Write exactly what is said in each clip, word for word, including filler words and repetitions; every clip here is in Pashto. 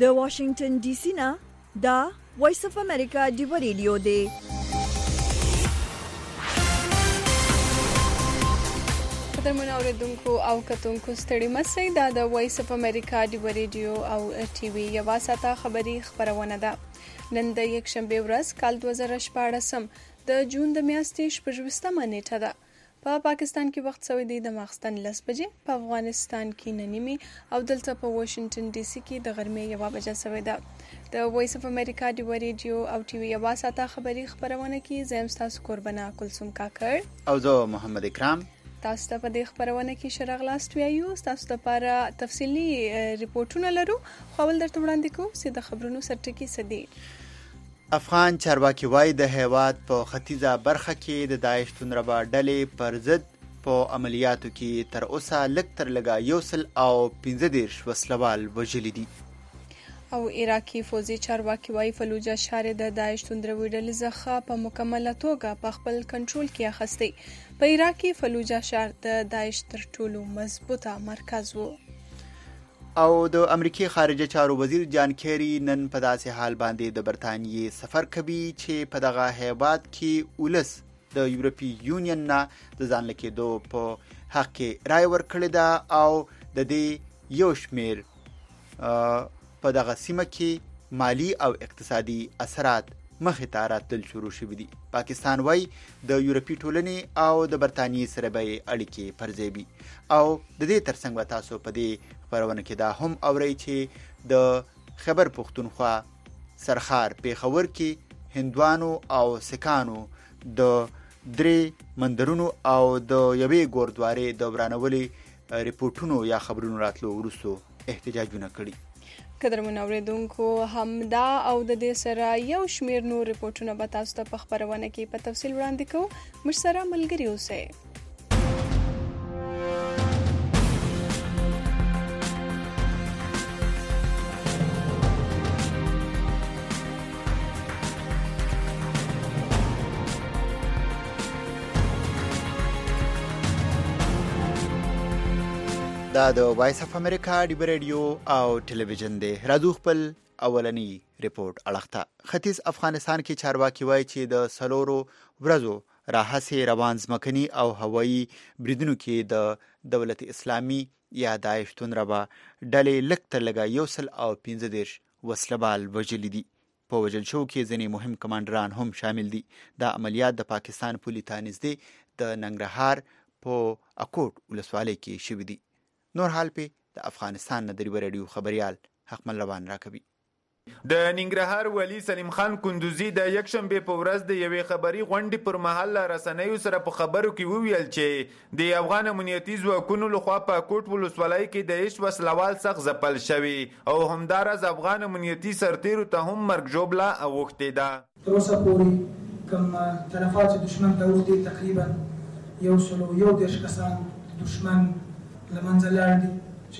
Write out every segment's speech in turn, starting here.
د واشنگټن ډي سي نه دا وایس اف امریکا ډیو ریډیو دی. قدرمن اوریدونکو او کتونکو ستړي مسئ دا د وایس اف امریکا ډیو ریډیو او ټي وي یوه ساعته خبري خبرونه ده. نن د یکشنبه ورځ کال دوه زره شپاړسم د جون د میاشتې شپږویشتمه نیټه ده. په پا پاکستان کې وخت سوی دی د ماخستن لس بجې، په افغانستان کې نه نیمې او دلته په واشنگټن ډي سي کې د غرمې یوه بجه سوی ده. د وایس اف امریکا ډیو ریډیو او ټي وي یوه ساعته خبري خبرونه کې زه یم ستاسو قربانه کلثوم کاکړ او زه محمد اکرام. تاسو ته په دې خبرونه کې ښه راغلاست وایو. تاسو لپاره تفصیلي ریپورټونه لرو، خو اول درته وړاندې کوو چې د خبرونو سرټکي څه دي. افغان چارواکي وایي د هیواد په ختیځه برخه کې د داعش توندربا ډلې پر ضد په عملیاتو کې تر اوسه لږ تر لږه یو سل او پنځه دېرش وسلوال وژلي دي. او عراقي فوزي چارواکي وایي فلوجه ښار د داعش توندروي ډلې څخه په مکمله توګه په خپل کنټرول کې اخیستی. په عراق کې فلوجه ښار د داعش تر ټولو مضبوطه مرکز و. او د امریکای خارجه چارو وزیر جان کیری نن په داسې حال باندې د برتانیې سفر کوي چې په دغه هیواد کې ولس د یورپی یونین نه د ځان لیکېدو په حق کې رای ورکړې ده او د دې یو شمیر په دغه سیمه کې مالی او اقتصادي اثرات مخې ته راتلل شروع شوي دي. پاکستان وایي د یورپی ټولنې او د برتانیې سره به یې اړیکې پرځوي. او د دې ترڅنګ به تاسو په دې خبرونه کې دا هم اورئ چې د خیبر پښتونخوا سرخار پیښور کې هندوانو او سکانو د درې مندرونو او د یوې ګوردوارې د ورانولې ریپورټونو یا خبرونو راتلو وروستو احتجاجونه کړي. قدرمن اوریدونکو همدا او د دې سره یو شمیر نور ریپورټونه به تاسو ته په خبرونه کې په تفصیل وړاندې کوو. موږ سره ملګري اوسئ. دا د وایس اف امریکا ډیو ریډیو او ټلویزیون دی. راځو خپل اولنی ریپورت اړخته. ختیځ افغانستان کې چارواکي وایي چې د څلورو ورځو راهیسې روان ځمکني او هوایي بریدونو کې د دولت اسلامي یا داعش توندربا ډلې لږ تر لږه یو سل او پنځه دېرش وسلوال وژلي دي. په وژل شوو کې ځینې مهم کمانډران هم شامل دي. دا عملیات د پاکستان پولې ته نږدې د ننګرهار په اکوټ ولسوالۍ کې شوي دي. نور حال په د افغانستان نه د ریو ریډیو خبريال حقمل روان راکوي. د ننګرهار ولی سلیم خان کندوزی د یکشنبه په ورځ د یوې خبري غونډې پر مهال رسنیو سره په خبرو کې وویل چې د افغان امنیتي ځواکونو لخوا په کوټ ولسوالۍ کې د هیڅ وسلوال څخه ځپل شوی او همدارس افغان امنیتي سرتیرو ته هم مرګ ژوبله اوښتې ده. تر اوسه پورې کوم طرفات دشمن ته اوښتي تقریبا یو سل او یو دېرش کسان دشمن لمنځه لاړ دي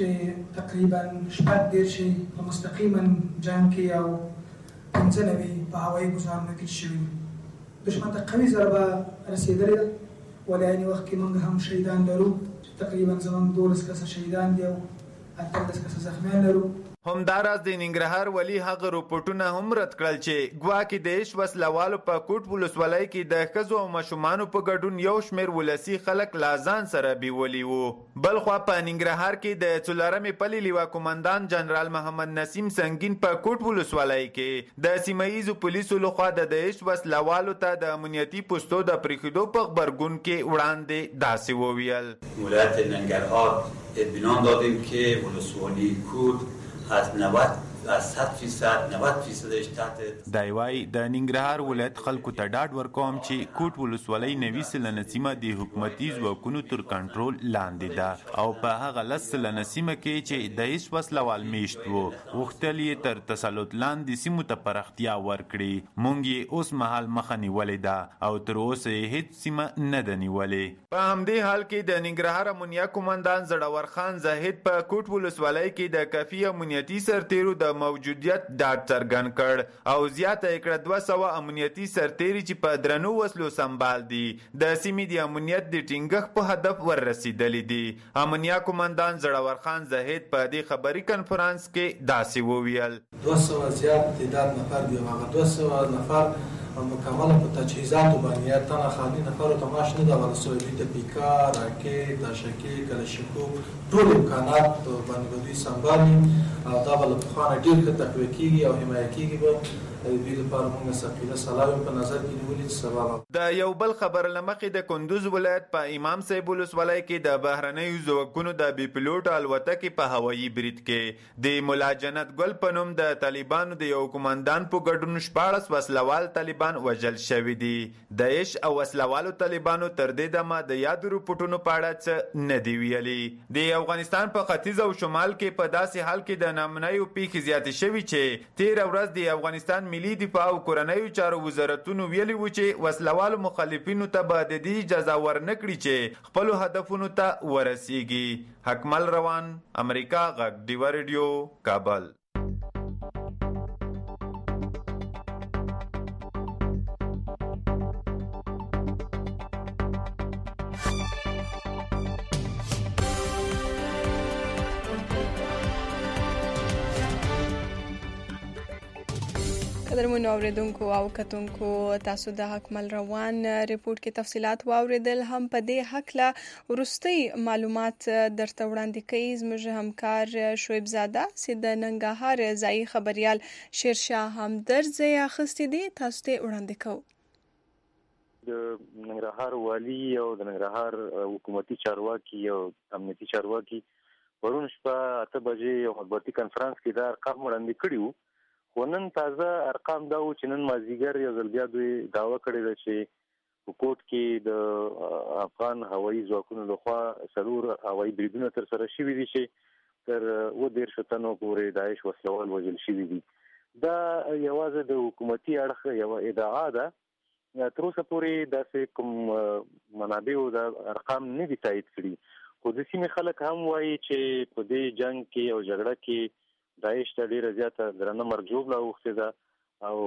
چې تقریبا شپږ دېرش په مستقیما جنګ کې او پنځه نوي په هوایي ګزارونو کې شوي. دشمن ته قوي ضربه رسېدلې ده، ولې عیني وخت کې موږ هم شهیدان لرو چې تقریبا زموږ دولس کسه شهیدان دي او اتلس کسه زخمیان لرو. همداراز د ننګرهار ولی هغه رپورټونه هم رد کړل چې ګواکې د هیڅ وسلوالو په کوټ ولسوالۍ کې د ښځو او ماشومانو په ګډون یو شمېر ولسي خلک لا ځان سره بیولي وو. بلخوا په ننګرهار کې د څلورمې پلې لیوا کمانډان جنرال محمد نسیم سنگین په کوټ ولسوالۍ کې د سیمه ییزو پولیسو لخوا د هیڅ وسلوالو ته د امنیتي پوستو د پرېښودو په غبرګون کې وړاندې داسې وویل. ولایت ننګرهار اطمینان دادیم که ولسوالی کوټ از نود از صد فیصد نود فیصدش تحت دایوای د ننګرهار ولایت خلکو ته ډاډ ورکوم چې کوټ ولسوالۍ نوي سلنه سیمه د حکومتي ځواکونو تر کنټرول لاندې ده او په هغه لس سلنه سیمه کې چې د هیڅ وسلوال میشت وو غوښتل یې تر تسلط لاندې سیمو ته پراختیا ورکړي. موږ یې اوس مهال مخه نیولې ده او تر اوسه یې هیڅ سیمه نه ده نیولې. په همدې حال کې د ننګرهار امنیه کمانډان زړور خان زاهد په کوټ ولسوالۍ کې د کافي امنیتي سرتیرو د د موجودیت ډاډ څرګند کړ او زیاته یې کړه دوه سوه امنیتي سرتیري چې په درنو وسلو سمبال دي د سیمې د امنیت د ټینګښت په هدف وررسېدلي دي. امنیه قومندان زړور خان زهید په دې خبري کنفرانس کې داسې وویل: دوه سوه زیات تعداد نفر دي، هغه دوه سوه نفر مکمل په تجهیزاتو باندې تنه خالي نفرو ته معاش نه ده ورکړل سوی. دوی ته پیکا، راکټ، داشکې، کلشینکوف ټول امکانات باندې به دوی سمبالي او دا به له پخوا نه ډېر ښه تقویه کېږي او حمایه کېږي به دوی لپاره موږ ثقیله سلاوي په نظر کې نیولي چې سبا د یو بل خبر له مخې د کندوز ولایت په امام صاحب ولسوالۍ کې د بهرنیو ځواکونو د بې پیلوټ الوتکې په هوایي برید کې د ملا جنت ګل په نوم د طالبانو د یو قومندان په ګډون شپاړس وسلوال طالبان وژل شوي دي. داعش او وسلوالو طالبانو تر دې دمه د یادو رپوټونو په اړه څه نه دي ویلي. د افغانستان په ختیځ او شمال کې په داسې حال کې د نامنیو پیښې زیاتې شوي چې تېره ورځ د افغانستان ملي دفاع او کورنیو چارو وزارتونو ویلي و چې وسلوالو مخالفینو ته به د دې اجازه ورنکړي چې خپلو هدفونو ته ورسیږي. حکمل روان، امریکا غږ ډیوه ریډیو، کابل. قدرمنو اوریدونکو او کتونکو، تاسو د حکمل روان ریپورت کې تفصيلات واوریدل. هم په دې حق لا ورستي معلومات درته وړاندې کوي زموږ همکار شعیب زاده چې د ننګرهار ځایي خبريال شیرشاه همدرد ځای اخیستی دی. تاسو ته وړاندې کوو. د ننګرهار والي او د ننګرهار حکومتي چارواکي او امنیتي چارواکي پرون شپه اته بجې یو مطبوعاتي کنفرانس کې دا ارقام وړاندې کړي وو. خو نن تازه ارقام دا و چې نن مازدیګر یو ځل بیا دوی دعوه کړې ده چې په کوټ کې د افغان هوایي ځواکونو لخوا څلور هوایي بریدونه ترسره شوي دي چې تر اووه دېرشو تنو پورې داعش وسلوال وژل شوي دي. دا یوازې د حکومتي اړخ یوه ادعا ده. تر اوسه پورې داسې کوم منابعو دا ارقام نه دي تایید کړي. خو د سیمې خلک هم وایي چې په دې جنګ کې او جګړه کې داعش ته ډیره زیاته درنه مرګ ژوبله اوښتې ده او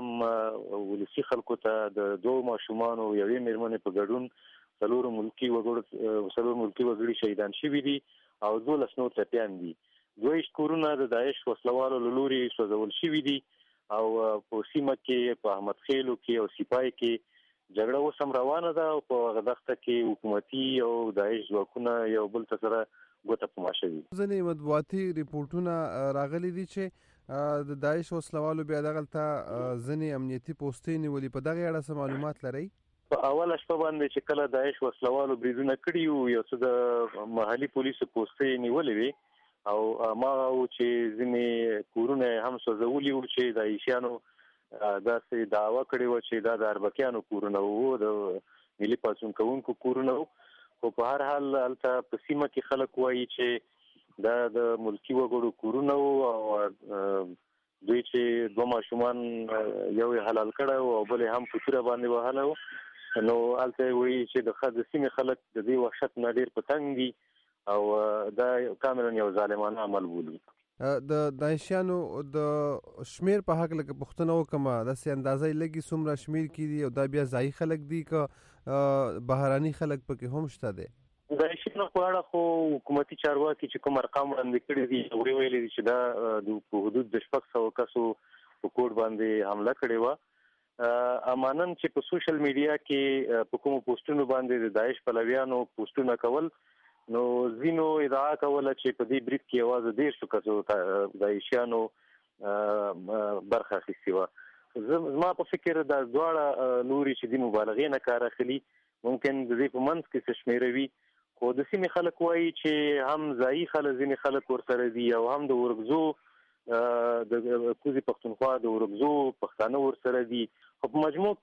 هم ولسي خلکو ته د دوو ماشومانو یوې مېرمنې په ګډون څلورو ملکي وګړو څلور ملکي وګړي شهیدان شوي دي او دولس نور ټپیان دي. دوه ویشت کورونه د داعش وسلوالو له لورې سوځول شوي دي او په سیمه کې په احمد خیلو کې او سپای کې جګړه اوس هم روانه ده او په هغه دښته کې حکومتي او داعش ځواکونه یو بل ته سره ګوته په ماشه دي. ځینې مطبوعاتي ریپورټونه راغلي دي چې د داعش وسلوالو بیا دغلته ځینې امنیتي پوستې نیولي. په دغه اړه څه معلومات لرئ؟ په اوله شپه باندې چې کله داعش وسلوالو بریدونه کړي وو یو څه د محلي پولیسو پوستې نیولې وي او ما او چې ځینې کورونه هم سوځولي وو چې داعشیانو داسې دعوه کړې وه چې دا د اربکیانو کورونه وو، د ملي پاڅون کوونکو کورونه وو. خو په هر حال هلته په سیمه کې خلک وایي چې دا د ملکي وګړو کورونه وو او دوی چې دوه ماشومان یو یې حلال کړی و او بل یې هم په توره باندې وهلی و. نو هلته یې وایي چې د سیمې خلک د دې وحشت نه ډېر په تنګ دي او دا کاملا یو ظالمانه عمل بولي. د داعشیانو د شمیر په حق لکه پوښتنه وکړم، داسې اندازه لګي څومره شمیر کې دي او دا بیا ځایي خلک دي که بهراني خلک پکې هم شته دي؟ داعشیانو په اړه خو حکومتي چارواکي چې کوم ارقام وړاندې کړي دي هغوی ویلي دي چې دا د په حدود د شپږ سوه کسو په کوټ باندې حمله کړې وه. امانن چې په سوشل میډیا کې په کومو پوسټونو باندې د داعش پلویانو پوسټونه کول، نو ځینو ادعا کوله چې په دې برید کې یوازې دېرشو کسو داعشیانو برخه اخیستې وه. زما په فکر دا دواړه لوري چې د مبالغې نه کار اخلي ممکن د دې په منځ کې څه شمېره وي. خو د سیمې خلک وایي چې هم ځایي خلک ځینې خلک ورسره دي او هم د ورګزو د کوزي پښتونخوا د ورګزو پښتانه ورسره دي. خو په مجموع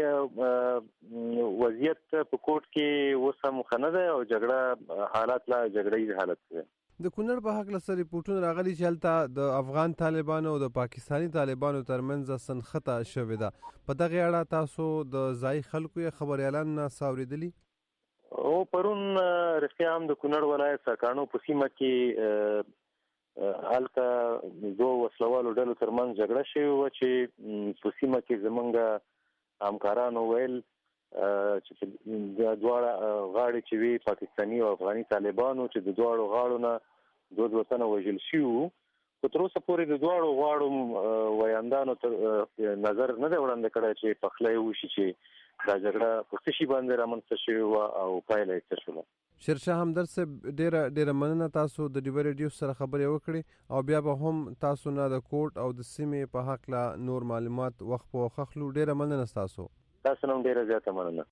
کې وضعیت په کوټ کې اوس هم ښه نه دی او جګړه حالات لا جګړهیز حالت دی. د کونړ په هکله څه ریپورټونه راغلي چې هلته د افغان طالبانو او د پاکستاني طالبانو ترمنځ سنخته شوې ده. په دغه اړه تاسو د ځایي خلکو یا خبریالانو نه څه اورېدلي؟ او پرون رښتیا هم د کونړ ولایت ساکانو په سیمه کې هلته دوه وسلوالو ډلو ترمنځ جګړه شوې وه چې په سیمه کې زمونږ همکارانو ویل چې د دواړه غاړې چې وي پاکستاني او افغاني طالبانو چې د دواړو غاړو نه دوه دوه تنه وژل شوي وو. خو تر اوسه پورې د دواړو غاړو ویاندانو نظر نه دی وړاندې کړی چې پخلی وشي چې دا جګړه په څه شي باندې رامنځته شوې وه او پایله یې څه شوله. شیرشاه همدرد صاحب ډیره ډیره مننه تاسو د ډیوی ریډیو سره خبرې وکړې او بیا به هم تاسو نه د کوټ او د سیمې په هکله نور معلومات وخت په وخت اخلو. ډیره مننه تاسو. تاسو هم ډیره زیاته مننه.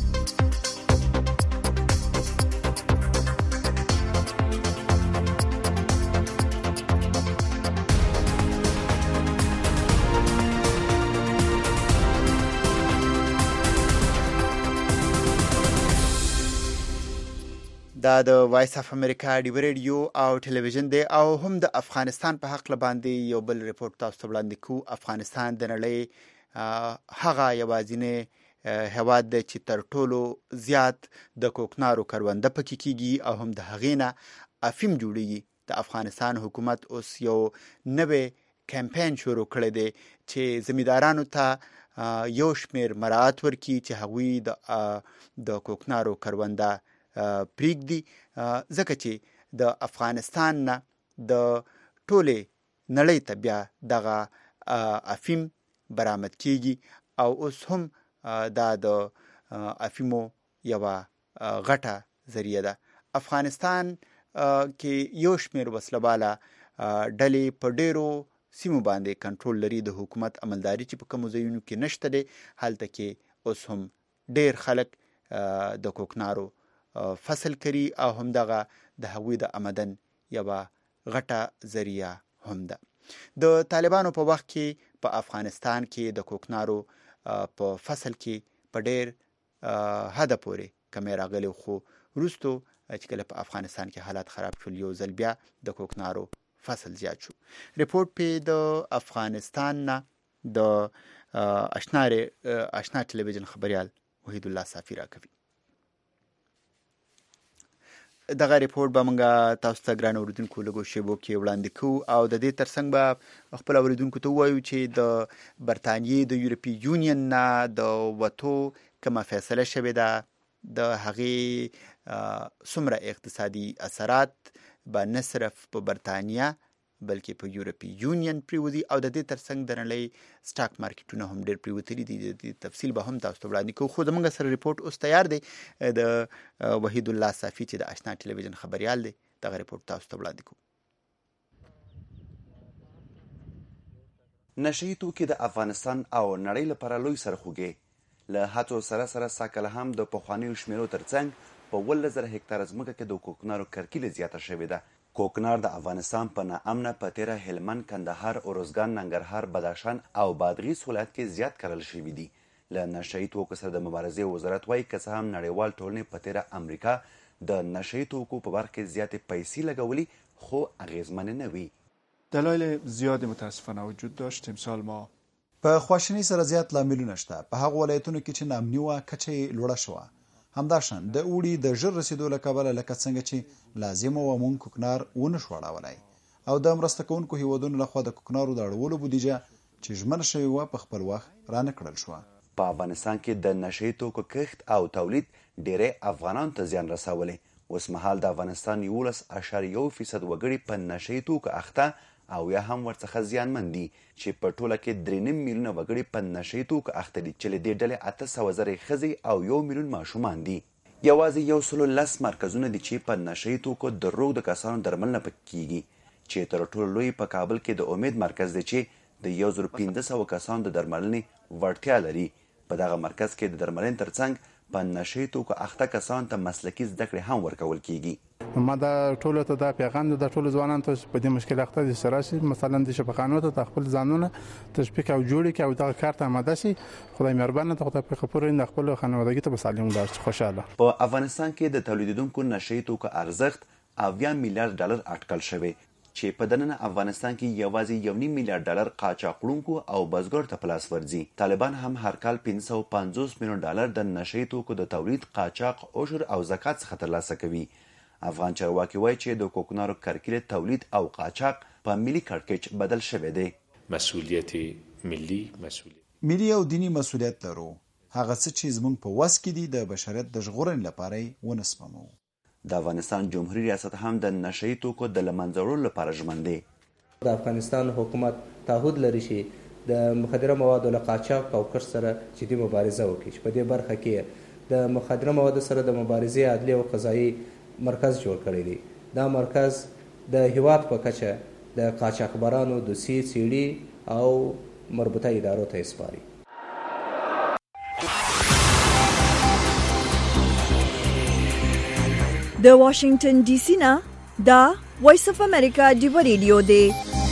دا د وایس اف امریکا ډیوی ریډیو او ټلویزیون دی او هم د افغانستان په حق باندې یو بل ریپورت تاسو ته وړاندې کوو. افغانستان د نړۍ هغه یوازینی هیواد دی چې تر ټولو زیات د کوکنارو کرونده پکې کیږي او هم د هغې نه افیم جوړیږي. د افغانستان حکومت اوس یو نوې کمپاین شروع کړی دی چې زمیندارانو ته یو شمیر مراعات ورکړي چې هغوی د د کوکنارو کرونده پریږدي، ځکه چې د افغانستان نه د ټولې نړۍ ته بیا دغه افیم برآمد کیږي او اوس هم دا د افیمو یوه غټه ذریعه ده. افغانستان کې یو شمیر وسلواله ډلې په ډیرو سیمو باندې کنټرول لري. د حکومت عملداري چې په کومو ځایونو کې نشته دی، هلته کې اوس هم ډیر خلک د کوکنارو فصل کری او هم دغه د هغوی د آمدن یوه غټه ذریعه هم ده. د طالبانو په وخت کې په افغانستان کې د کوکنارو په فصل کې په ډیر حده پورې کمی راغلی، خو وروستو چې کله په افغانستان کې حالات خراب شول یو ځل بیا د کوکنارو فصل زیات شو. ریپورت په د افغانستان نه د اشنا اشنا ټلویزیون خبریال وحید الله صافی راکوي. دغه ریپورت به موږ تاسو ته ګران اوریدونکو لږو شیبو کې وړاندې کوو او د دې ترڅنګ به خپل اوریدونکو ته ووایو چې د برطانیې د یورپي یونین نه د وتو کومه فیصله شوې ده، د هغې څومره اقتصادي اثرات به نه صرف په برطانیه بلکې په یورپي یونین پریوځي او د دې ترڅنګ د نړۍ سټاک مارکیټونه هم ډېر پریوتلي دي. د تفصیل به هم تاسو ته وړاندې کوو، خو زموږ سره ریپورت اوس تیار دی د وحید الله صافي چې د اشنا ټلویزیون خبریال دی. دغه ریپورت تاسو ته وړاندې کوو. نشهیي توکي د افغانستان او نړۍ لپاره لوی سرخوږی له هڅو سره سره ساکله هم د پخوانیو شمیرو ترڅنګ په اوولس زره هکتاره ځمکه کې د کوکنارو کرکیله زیاته شوې ده. کوکنار د افغانستان په ناامنه پتیره، هلمند، کندهار، ارزګان، ننګرهار، بدخشان او بادغیس ولایت کې زیات کرل شوي دي. له نشهیي توکو سره د مبارزې وزارت وایي که څه هم نړیوال ټولنې په تیره امریکا د نشهیي توکو په برخه کې زیاتې پیسې لګولي خو اغیزمنې نه وي. دلایل زیاد متاسفانه وجود داشت. امسال ما په خواشینی سره زیات لاملونه شته. په هغه ولایتونو کې چې ناامني وه کچه یې لوړه شوه. همداشان د اوړي د ژر رسیدو له کبله لکه څنګه چې لازمه وه مونږ کوکنار ونه شو اړولی او د مرسته کوونکو هیوادونو لخوا د کوکنارو د اړولو بودیجه چې ژمنه شوې وه په خپل وخت رانه کړل شوه. په افغانستان کې د نشهیي توکو کښت او تولید ډیری افغانانو ته زیان رسولی. اوس مهال د افغانستان یولس اعشاریه یو فیصد وګړي په نشهیي توکو اخته او یا هم ورڅخه زیانمن دي چې په ټوله کې درې نیم میلیونه وګړي په نشهیي توکو اخته دي چې له دې ډلې اته سوه زره ښځې او یو میلیون ماشومان دي. یوازې یو سلو لس مرکزونه دي چې په نشهیي توکو د روږدو کسانو درملنه پکې کیږي چې تر ټولو لوی په کابل کې د امید مرکز دی چې د یو زرو پنځه سوه کسانو د درملنې وړتیا لري. په دغه مرکز کې د درملنې ترڅنګ په نشهیي توکو اخته کسانو ته مسلکي زده کړې هم ورکول کیږي. ما دا ټولو ته دا پیغام د ټولو ځوانانو ته په دې مشکل اخته دي سره شي مثلا د شفقانو ته خپل ځانونه تشبیق او جوړي کې او دغه کارت آماده شي. خدای مهربانه ته خدای په خپل د خپل خانوادګي ته سالم داشت خوشاله. په افغانستان کې د تولیدونکو نشهیي توکو ارزښت اویا میلیارډ ډالر اټکل شوی چې په دننه افغانستان کې یوازې یو نیم میلیارډ ډالر قاچاقړونکو او بزګر ته په لاس ورځي. طالبان هم هر کال پنځه سوه پنځوس میلیون ډالر د نشهیي توکو د تولید، قاچاق، عشر او زکات څخه ترلاسه کوي. افغان چارواکي وایي چې د کوکنارو کرکیله تولید او قاچاق په ملي کړکېچ بدل شوی دی. مسؤلیت ملي مسؤلیت ملي او دینی مسؤلیت لرو. هغه څه چې زموږ په وس کې دي د بشریت د ژغورنې لپاره یې ونه سپمو. د افغانستان جمهوریت ریاست هم د نشه یي توکو د له منځه وړلو لپاره ژمن دی. د افغانستان حکومت تعهد لري چې د مخدره موادو له قاچاق او کښت سره جدي مبارزه وکړي چې په دې برخه کې د مخدره موادو سره د مبارزې عدلي او قضایي مرکز جوړ کړی دی. دا مرکز د هیواد په کچه د قاچاقبرانو دوسیې څیړي او مربوطه ادارو ته سپاري. د واشنگټن ډي سي نه دا وایس اف امریکا ډیو ریډیو دی.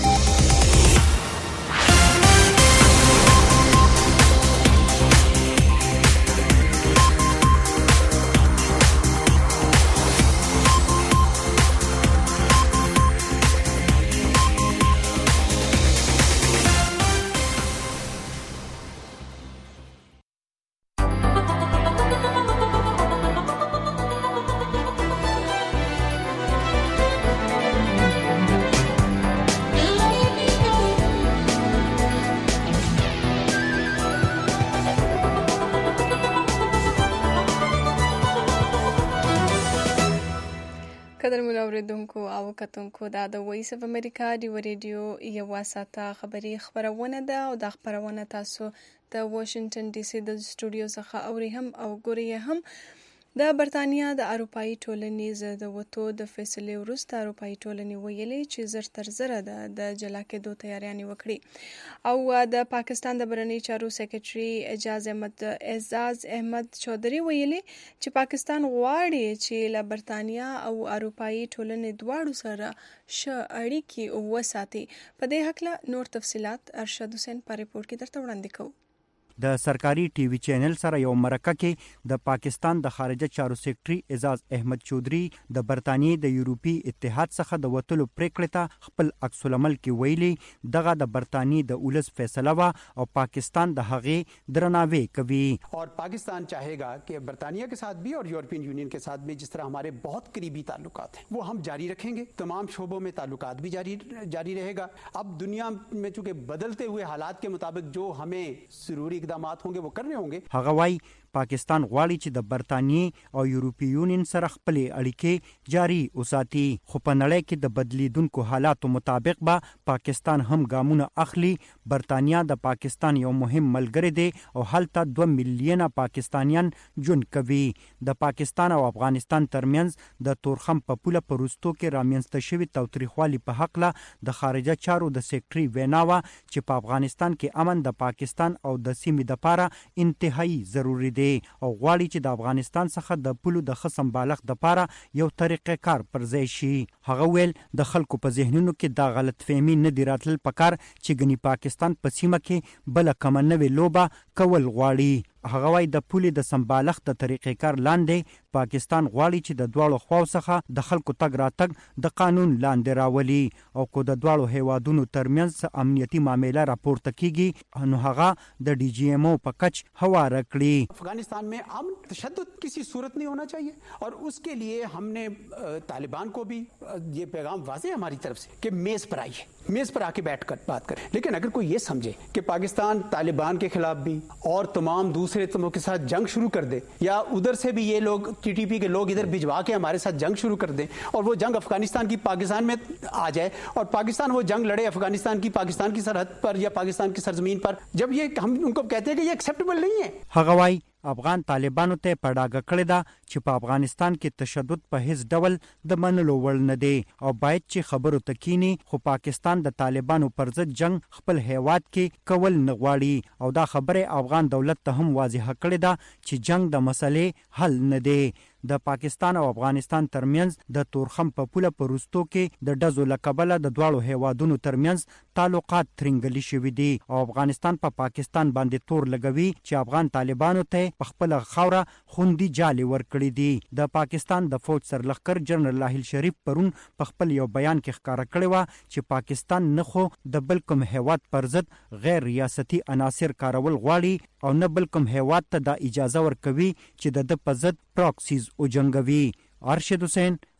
قدرمن اوریدونکو او کتونکو دا د وایس اف امریکا ډیو ریډیو یوه ساعته خبري خبرونه ده او دا خبرونه تاسو د واشنگټن ډي سي د سټوډیو څخه اوري هم او ګوري هم. د برتانیا د اروپایي ټولنې د وتو د فیصلې وروسته اروپایي ټولنې ویلي چې زر تر زره ده د جلا کېدو تیاریانې وکړي او د پاکستان د بهرني چارو سیکرټري اعجاز احمد اعزاز احمد چودھري ویلي چې پاکستان غواړي چې له برتانیا او اروپایي ټولنې دواړو سره ښه اړیکې وساتي. په دې هکله نور تفصيلات ارشد حسین په ریپورت کې درته وړاندې کوو. د سرکاري ټي وي چینل سره یو مرکه کې د پاکستان د خارجه چارو سیکرټري اعزاز احمد چودھري د برتانیې د یورپی اتحاد څخه د وتلو پریکړې ته خپل عکس العمل کې ویلي دغه د برتانیې د اولس فیصله وا او پاکستان د هغې درناوی کوي. और पाकिस्तान चाहेगा कि बरतानिया के साथ भी और यूरोपियन यूनियन के साथ भी जिस तरह हमारे बहुत करीबी ताल्लुकात हैं वो हम जारी रखेंगे. तमाम शोबों में ताल्लुकात भी जारी जारी रहेगा. अब दुनिया में चूंकि बदलते हुए हालात के मुताबिक जो हमें जरूरी इकदामात होंगे वो करने होंगे. هغه وايي پاکستان غواړي چې د برتانیې او یورپی یونین سره خپل اړیکې جاری وساتي خو په نړۍ کې د بدلیدونکو حالاتو مطابق به پاکستان هم ګامونه اخلي. برتانیا د پاکستان یو مهم ملګری دی او هلته دوه میلیونه پاکستانیان ژوند کوي. د پاکستان او افغانستان ترمنځ د تورخم په پوله په وروستو کې رامنځته شوي تاوتریخوالي په حق له د خارجه چارو د سیکرټري وینا وه چې په افغانستان کې امن د پاکستان او د سیمې دپاره انتهایی ضروري دی او غواړي چې د افغانستان څخه د پولو د ښه سمبالښت دپاره یو طریقه کار پر ځای شي. هغه ویل د خلکو په ذهنونو کې دا غلط فهمي نه دی راتلل پکار چې ګنې پاکستان په سیمه کې بله کومه نوې لوبه کول غواړي. هغه وايي د پولې د سمبالښت د طریقې کار لاندې پاکستان غواړي چې د دواړو خواو څخه د خلکو تګ راتګ د قانون لاندې راولي او کو د دواړو هیوادونو ترمنځ امنیتي معامله راپورته کیږي نو هغه د ډي جی ایم او په کچ هواره کړي. अफगानिस्तान में अमन तशद्दुद किसी सूरत नहीं होना चाहिए और उसके लिए हमने तालिबान को भी ये पैगाम वाज़ेह हमारी तरफ से कि मेज़ पर आइए, मेज़ पर आके बैठ कर बात करें. लेकिन अगर कोई ये समझे कि पाकिस्तान तालिबान के खिलाफ भी और तमाम दूसरे तमों के साथ जंग शुरू कर दे या उधर से भी ये लोग टीटीपी के लोग इधर भिजवा के हमारे साथ जंग शुरू कर दें और वो जंग अफगानिस्तान की पाकिस्तान में आ जाए और पाकिस्तान वो जंग लड़े अफगानिस्तान की पाकिस्तान की सरहद पर या पाकिस्तान की सरजमीन पर, जब ये हम उनको कहते हैं कि ये एक्सेप्टेबल नहीं है. هغه وايي افغان طالبانو ته په ډاګه کړې ده چې په افغانستان کې تشدد په هیڅ ډول د منلو وړ نه دی او باید چې خبرو ته کینی خو پاکستان د طالبانو پر ضد جنگ خپل هیواد کې کول نه غواړي او دا خبره افغان دولت ته هم واضحه کړې ده چې جنگ د مسلې حل نه دی. د پاکستان او افغانستان ترمنځ د تورخم په پوله په وروستو کې د ډزو له کبله د دواړو هیوادونو ترمنځ تعلقات ترنګلي شوي دي او افغانستان په پا پاکستان باندې تور لګوي چې افغان طالبانو ته په خپل خوره خوندي جالي ورکړي دي. د پاکستان د فوج سرلښکر جنرال لاهیل شریف پرون په خپل یو بیان کې ښکاره کړی و چې پاکستان نه خو د بل کوم هیواد پر ضد غیر ریاستي عناصر کارول غواړي او نه بل کوم هیواد ته د اجازه ورکوي چې د د په ضد پراکسیز او جنگوي. ارشد حسین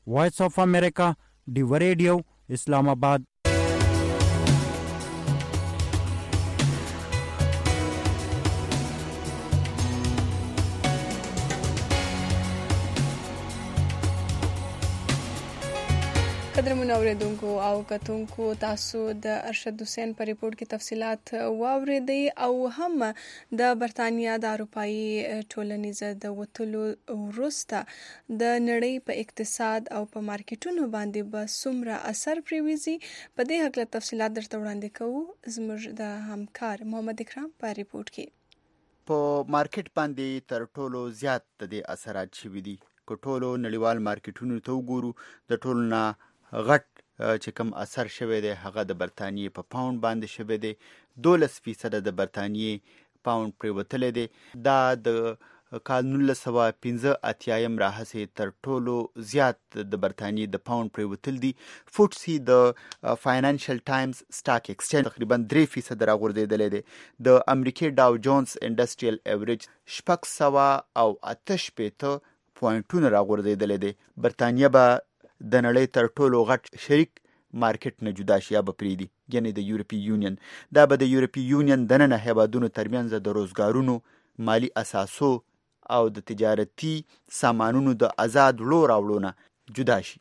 وایس اف امریکا ډیو ریډیو اسلام آباد. قدرمن اوریدونکو او کتونکو تاسو د ارشد حسین په ریپورت کې تفصيلات واوریدئ او هم د برتانیا د اروپאי ټولنیز د وټلو وروسته د نړۍ په اقتصاد او په مارکیټونو باندې به څومره اثر پریوزي په دې حق له تفصيلات درته وړاندې کوو زموږ د همکار محمد اکرام په ریپورت کې. په مارکیټ باندې تر ټولو زیات د دې اثرات شوي دي. که ټولو نړیوال مارکیټونو ته وګورو د ټولو نه غټ چې کوم اثر شوی دی هغه د برتانیې په پاوند باندې شوی دی. دولس فیصده د برتانیې پاوند پریوتلی دی. دا د کال نولس سوه پنځه اتیایم راهیسې تر ټولو زیات د برتانیې د پاوند پریوتل دي. فوټسي د فاینانشل ټایمز سټاک ایکسچینج تقریبا درې فیصده راغورځېدلی دی. د امریکې ډاو جونز انډسټریل ایوریج شپږ سوه او اته شپېته پوینټونه راغورځېدلی دی. برتانیه به د نړۍ تر ټولو غټ شریک مارکیټ نه جدا شي یا به پرېږدي، یعنې د یورپي یونین. دا به د یورپي یونین دننه هیوادونو ترمنځ د روزګارونو، مالی اساسو او د تجارتي سامانونو د آزاد وړو راوړو نه جدا شي.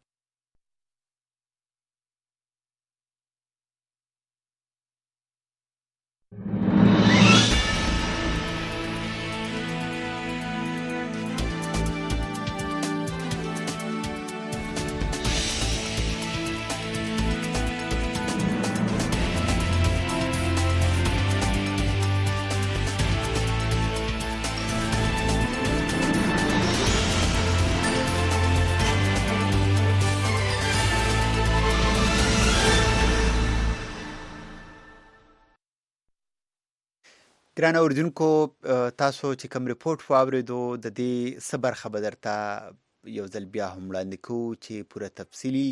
ګران اوریدونکو، تاسو چې کوم ریپورت واوریدو د دې څه برخه به درته یو ځل بیا هم وړاندې کوو چې پوره تفصیلي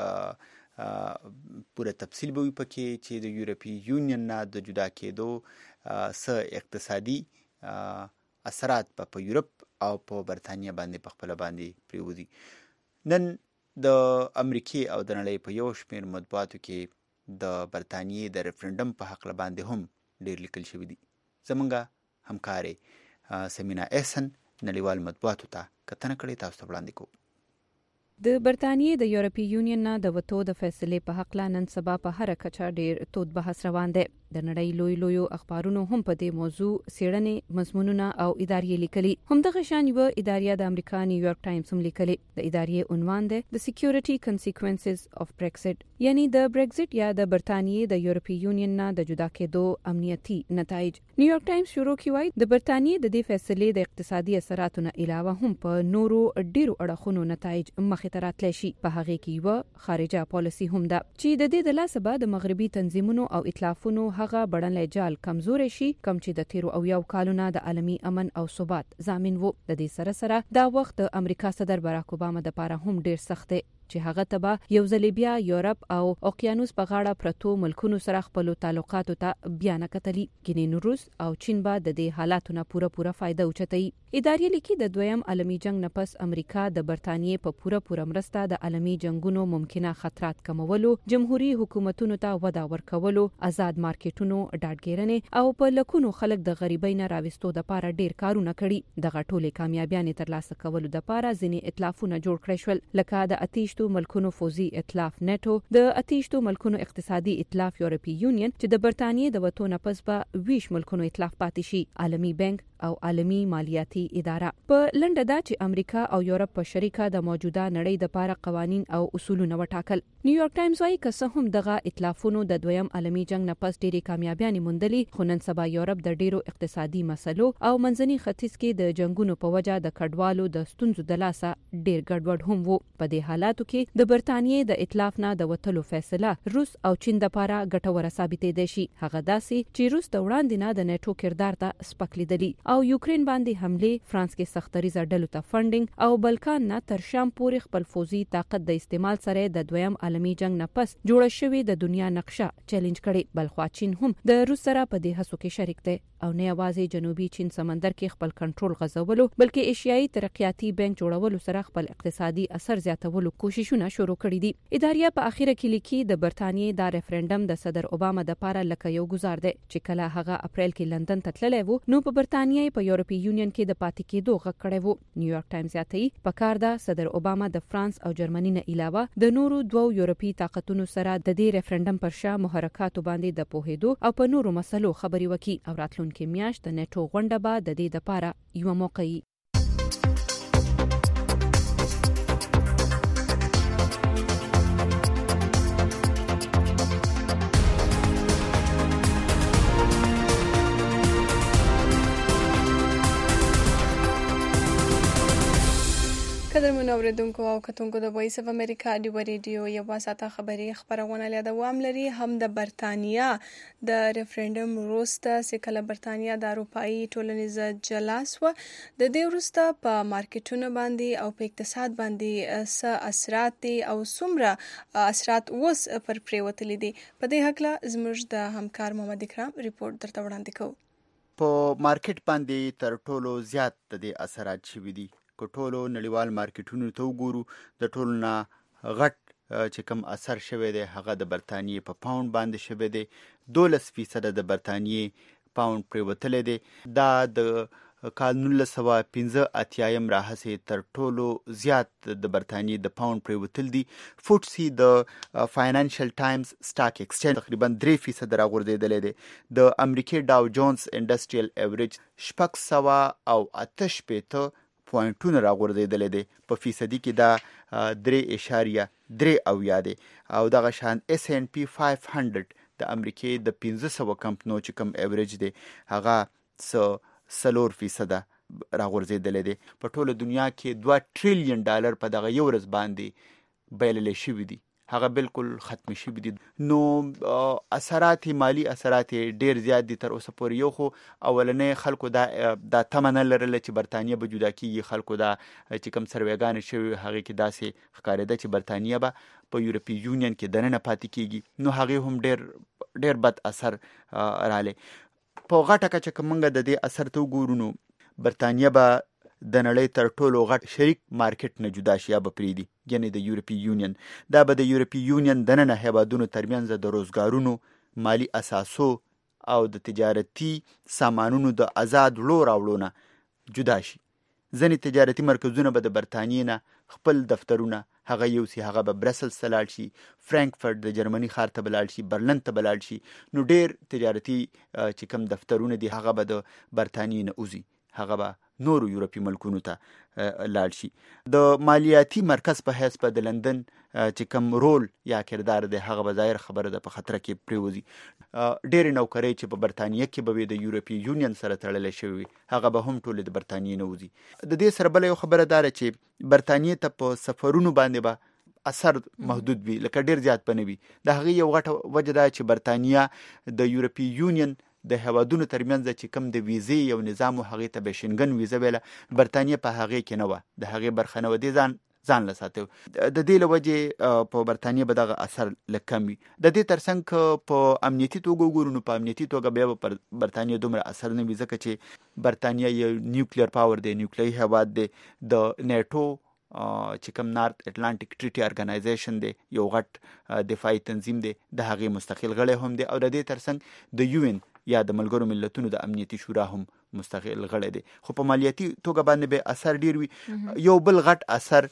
پوره تفصیل به وي پکې چې د یورپي یونین نه د جدا کېدو څه اقتصادي اثرات به په یورپ او په برتانیه باندې په خپله باندې پرېوځي. نن د امریکې او د نړۍ په یو شمېر مطبوعاتو کې د برتانیې د ریفرنډم په هکله باندې هم ډېر لیکل شوي دي. زمونږ همکارې سمینا احسن نړیوال مطبوعاتو ته کتنه کړې، تاسو ته وړاندې کوو. د برتانیې د یورپي یونین نه د وتو د فیصلې په حق لا نن سبا په هر کچه ډیر تود بحث روان دی. د نړۍ لوی لوی اخبارونو هم په دې موضوع څېړنې، مضمونونه او ادارې لیکلي. همدغه شان یو ادارې د امریکا نیویارک ټایمز هم لیکلي. د ادارې عنوان دی د سکیورټي کنسیکوینسز اف برېکزټ، یعنی د برېکزټ یا د برتانیې د یورپي یونین نه د جدا کېدو امنیتي نتایج. نیویارک ټایمز شروع کی وایي د برتانیې د دې فیصلې د اقتصادي اثراتو نه علاوه هم په نورو ډیرو اړخونو نتایج مخې ته راتلی شي. په هغې کې یوه خارجه پالیسي هم ده چې د دې د لاسه به د مغربي تنظیمونو او ائتلافونو هغه بړنلی جال کمزوری شي کم چې د تیرو اویاو کالونه د عالمي امن او ثبات ضامن وو. د دې سره سره دا وخت د امریکا صدر باراک اوباما دپاره هم ډیر سخت دی چې هغه ته به یو ځل بیا یورپ او اوقیانوس په غاړه پرتو ملکونو سره خپلو تعلقاتو ته بیا نه کتلي. ګینې روس او چین به د دې حالاتو نه پوره پوره فایده اوچتوي. ادارې لیکي د دویم عالمي جنگ نه پس امریکا د برتانیې په پوره پوره مرسته د عالمي جنگونو ممکنه خطرات کمولو، جمهوریت حکومتونو ته وده ورکولو، آزاد مارکیټونو ډاډګیرنې او په لکونو خلک د غریبۍ نه راوستو دپاره ډیر کارونه کړي. دغه ټولې کامیابیانې ترلاسه کولو دپاره ځینې ائتلافونه جوړ کړی شول، لکه د اتیشتو ملکونو فوزي ائتلاف نیټو، د اتیشتو ملکونو اقتصادي ائتلاف یورپي یونین چې د برتانیې د وتو نه پس به ویش ملکونو ائتلاف پاتې شي، عالمي بانک او عالمي مالیاتي اداره. په لنډه دا چې امریکا او یورپ په شریکه د موجوده نړۍ دپاره قوانین او اصولونه وټاکل. نیویارک ټایمز وايي که څه هم دغه ائتلافونو د دویم عالمي جنگ نه پس ډېرې کامیابیانې موندلې، خو نن سبا یورپ د ډېرو اقتصادي مسلو او منځني ختیځ کې د جنگونو په وجه د کډوالو د ستونزو د لاسه ډېر ګډوډ هم وو. په دې حالاتو کې د برتانیې د ائتلاف نه د وتلو فیصله روس او چین دپاره ګټوره ثابتېدی شي. هغه داسې چې روس د وړاندې نه د نیټو کردار ته سپک لیدلي او یوکرین باندې حملې، فرانس کې سختریزه ډلو ته فنډینګ او بلکان نه تر شام پورې خپل فوزي طاقت د استعمال سره د دویم عالمي جنگ نه پس جوړه شوې د دنیا نقشه چیلنج کړي. بلخوا چین هم د روس سره په دې هڅو کې شریک دی. او نه یوازې جنوبي چین سمندر کې خپل کنټرول غځولو بلکې ایشیایي ترقیاتي بانک جوړولو سره خپل اقتصادي اثر زیاتولو کوششونه شروع کړي دي. اداریه په اخیره کې لیکي د برتانیې دا ریفرندم د صدر اوباما د پاره لکه یو گزار دی چې کله هغه اپریل کې لندن ته تللی وو نو په برتانیې په یورپی یونین کې د پاتې کېدو غږ کړی وو. نیویارک ټایمز یادوي په کار ده صدر اوباما د فرانس او جرمني نه علاوه د نورو دوو یورپی طاقتونو سره د دې ریفرندم پر شا محرکاتو باندې د پوهېدو او په نورو مسلو خبري وکړي او راتلونکي میاشت د نیټو غونډه به د دې لپاره یو موقع وي. قدرمن اوریدونکو او کتونکو د وایس اف امریکا د ریډیو یو واسطه خبري خبرونه لیدا وام لري هم د برتانیا د ریفرندم وروسته چې کله برتانیا د اروپאי ټولنیز جلاس و د دې وروسته په مارکیټونو باندې او په اقتصاد باندې څه اثرات دي او څومره اثرات اوس پر پریوتلې دي. په دې حق زموږ د همکار محمد اکرام ریپورت درته وړاندې کوو. په مارکیټ باندې تر ټولو زیات د دې اثرات شوي دي. کو ټولو نړیوال مارکیټونو ته وګورو د ټولو نه غټ چې کوم اثر شوی دی هغه د برتانیې په پاوند باندې شوی دی. دولس فیصد د برتانیې پاوند پریوتلی دی. دا د کال نولس سوه پنځه اتیایم راهیسې تر ټولو زیات د برتانیې د پاوند پریوتل دي. فوټسي د فاینانشل ټایمز سټاک ایکسچینج تقریبا درې فیصد راغورځېدلی دی. د امریکې ډاو جونز انډسټریل ایوریج شپږ سوه او اته شپېته پوینټونه راغورځېدلی دی. په فیصدي کې دا درې اشاریه درې اویا دی او دغه شان اس ان پی فایو هنډرډ د امریکې د پنځه سوه کمپنو چې کوم ایوریج دی هغه څه څلور فیصده راغورځېدلی دی. په ټوله دنیا کې دوه ټریلیون ډالر په دغه یو ورځ باندې بایللی شوي دي. هغه بالکل ختم شوي دي. نو اثرات مالی اثرات ډیر زیات دي تر اوسه پورې. یو خو اولنې خلکو دا دا تمه نه لرله چې برتانیه به جدا کیږي. خلکو دا چې کوم سروېګانې شوي هغې کې داسې ښکارېده چې برتانیه به په یورپي یونین کې دننه پاتې کیږي. نو هغې هم ډیر ډیر بد اثر رالی. په غټه کچه که موږ د دې اثر ته وګورو نو برتانیه به د نړۍ تر ټولو غټ شریک مارکیټ نه جدا شي یا به پرېږدي یعنې د یورپي یونین. دا به د یورپي یونین دننه هیوادونو ترمنځ د روزګارونو مالی اساسو او د تجارتي سامانونو د آزاد وړو راوړو نه جدا شي. ځینې تجارتي مرکزونه به د برتانیې نه خپل دفترونه هغه یوسي. هغه به برسلز ته لاړ شي، فرانکفرټ د جرمني ښار ته به لاړ شي، برلن ته به لاړ شي. نو ډېر تجارتي چې کوم دفترونه دي هغه به د برتانیې نه وځي، هغه به نورو یورپي ملکونو ته لاړ شي. د مالیاتي مرکز په حیث به د لندن چې کوم رول یا کردار دی هغه به ظاهر خبره ده په خطره کې پرېوځي. ډېرې نوکرۍ چې په برتانیه کې به وي د یورپي یونین سره تړلی شوي هغه به هم ټولې د برتانیې نه وځي. د دې سره بله یو خبره دا ده چې برتانیې ته په سفرونو باندې به اثر محدود وي، لکه ډېر زیات به نه وي. د هغې یو غټه وجه دا چې برتانیه د یورپي یونین د هیوادونو ترمنځ چې کوم د ویزې یو نظام و هغې ته به شنګن ویزه ویله، برتانیه په هغې کې نه وه، د هغې برخه نه وه. دې ځان ځان له ساتي. د دې له وجې په برتانیه به دغه اثر لږ کم وي. د دې ترڅنګ که په امنیتي توګه وګورو نو په امنیتي توګه بیا به پر برتانیه دومره اثر نه وي ځکه چې برتانیه یو نیوکلیر پاور دی، نیوکلیري هیواد دی. د نیټو چې کوم نارت اټلانټیک ټریټي ارګنایزیشن دی یو غټ دفاعي تنظیم دی، د هغې مستقل غړی هم دی او د دې ترڅنګ د یو ان یا د ملګرو ملتونو د امنیتي شورا هم مستقل غړی دی. خو په مالیاتي توګه باندې به اثر ډیر وي. یو بل غټ اثر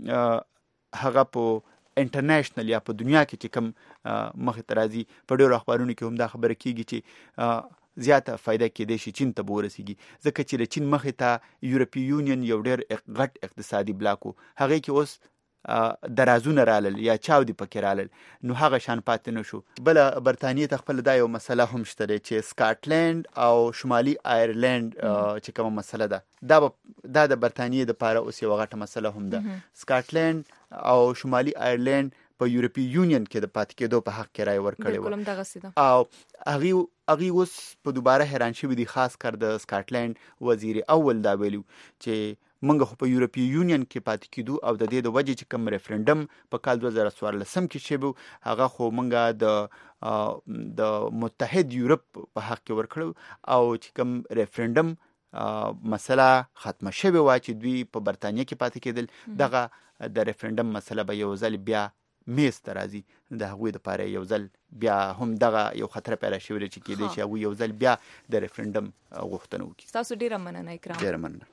هغه په انټرنیشنل یا په دنیا کې چې کوم مخې ته راځي، په ډېرو اخبارونو کې هم دا خبره کیږي چې زیاته فایده کېدای شي چین ته به ورسیږي ځکه چې د چین مخې ته یورپي یونین یو ډېر غټ اقتصادي بلاک و. هغې کې اوس درازونه رالل یا چاودي پکې رالل، نو هغه شان پاتې نه شو. بله برتانیې ته خپله دا یو مسله هم شته دی چې سکاټلینډ او شمالي آیرلینډ چې کومه مسله ده دا دا د برتانیې دپاره اوس یوه غټه مسله هم ده. سکاټلینډ او شمالي آیرلینډ په یورپي یونین کې د پاتې کېدو په حق کې رایه ورکړې وه او هغې هغې اوس په دوباره حیران شوي دي، خاص کر د سکاټلینډ وزیر اول دا ویلي چې موږ خو په یورپی یونین کې پاتې کیدو او د دې د وجې چې کوم ریفرنډم په کال دوه زره څوارلسم کې شوی هغه خو موږ د د متحد یورپ په حق کې ورکړو او چې کوم ریفرنډم مسله ختمه شوې وه چې دوی په برطانیه کې پاتې کېدل دغه د ریفرنډم مسله به یو ځل بیا میز ته راځي د هغوی دپاره یو ځل بیا هم دغه یو خطره پیدا شوې ده چې کېدای شي هغوی یو ځل بیا د ریفرنډم غوښتنه وکړي. ستاسو ډېره مننه اکرام. ډېره مننه.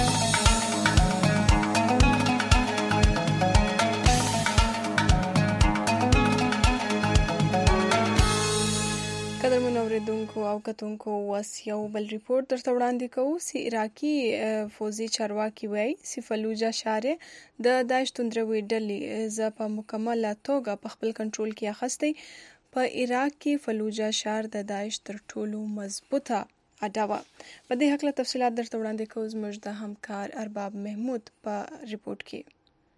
قدرمن اوریدونکو او کتونکو واس یو بل ریپورت درته وړاندې کوو چې عراقي فوزي چارواکي وایي چې فلوجه ښار د داعش توندروي ډلې ځا په مکمله توګه په خپل کنټرول کې اخیستی. په عراق کې فلوجه ښار د داعش تر ټولو مضبوطه اډه وه. په دې هکله تفصیلات درته وړاندې کوو زموږ د همکار ارباب محمود په ریپورت کې.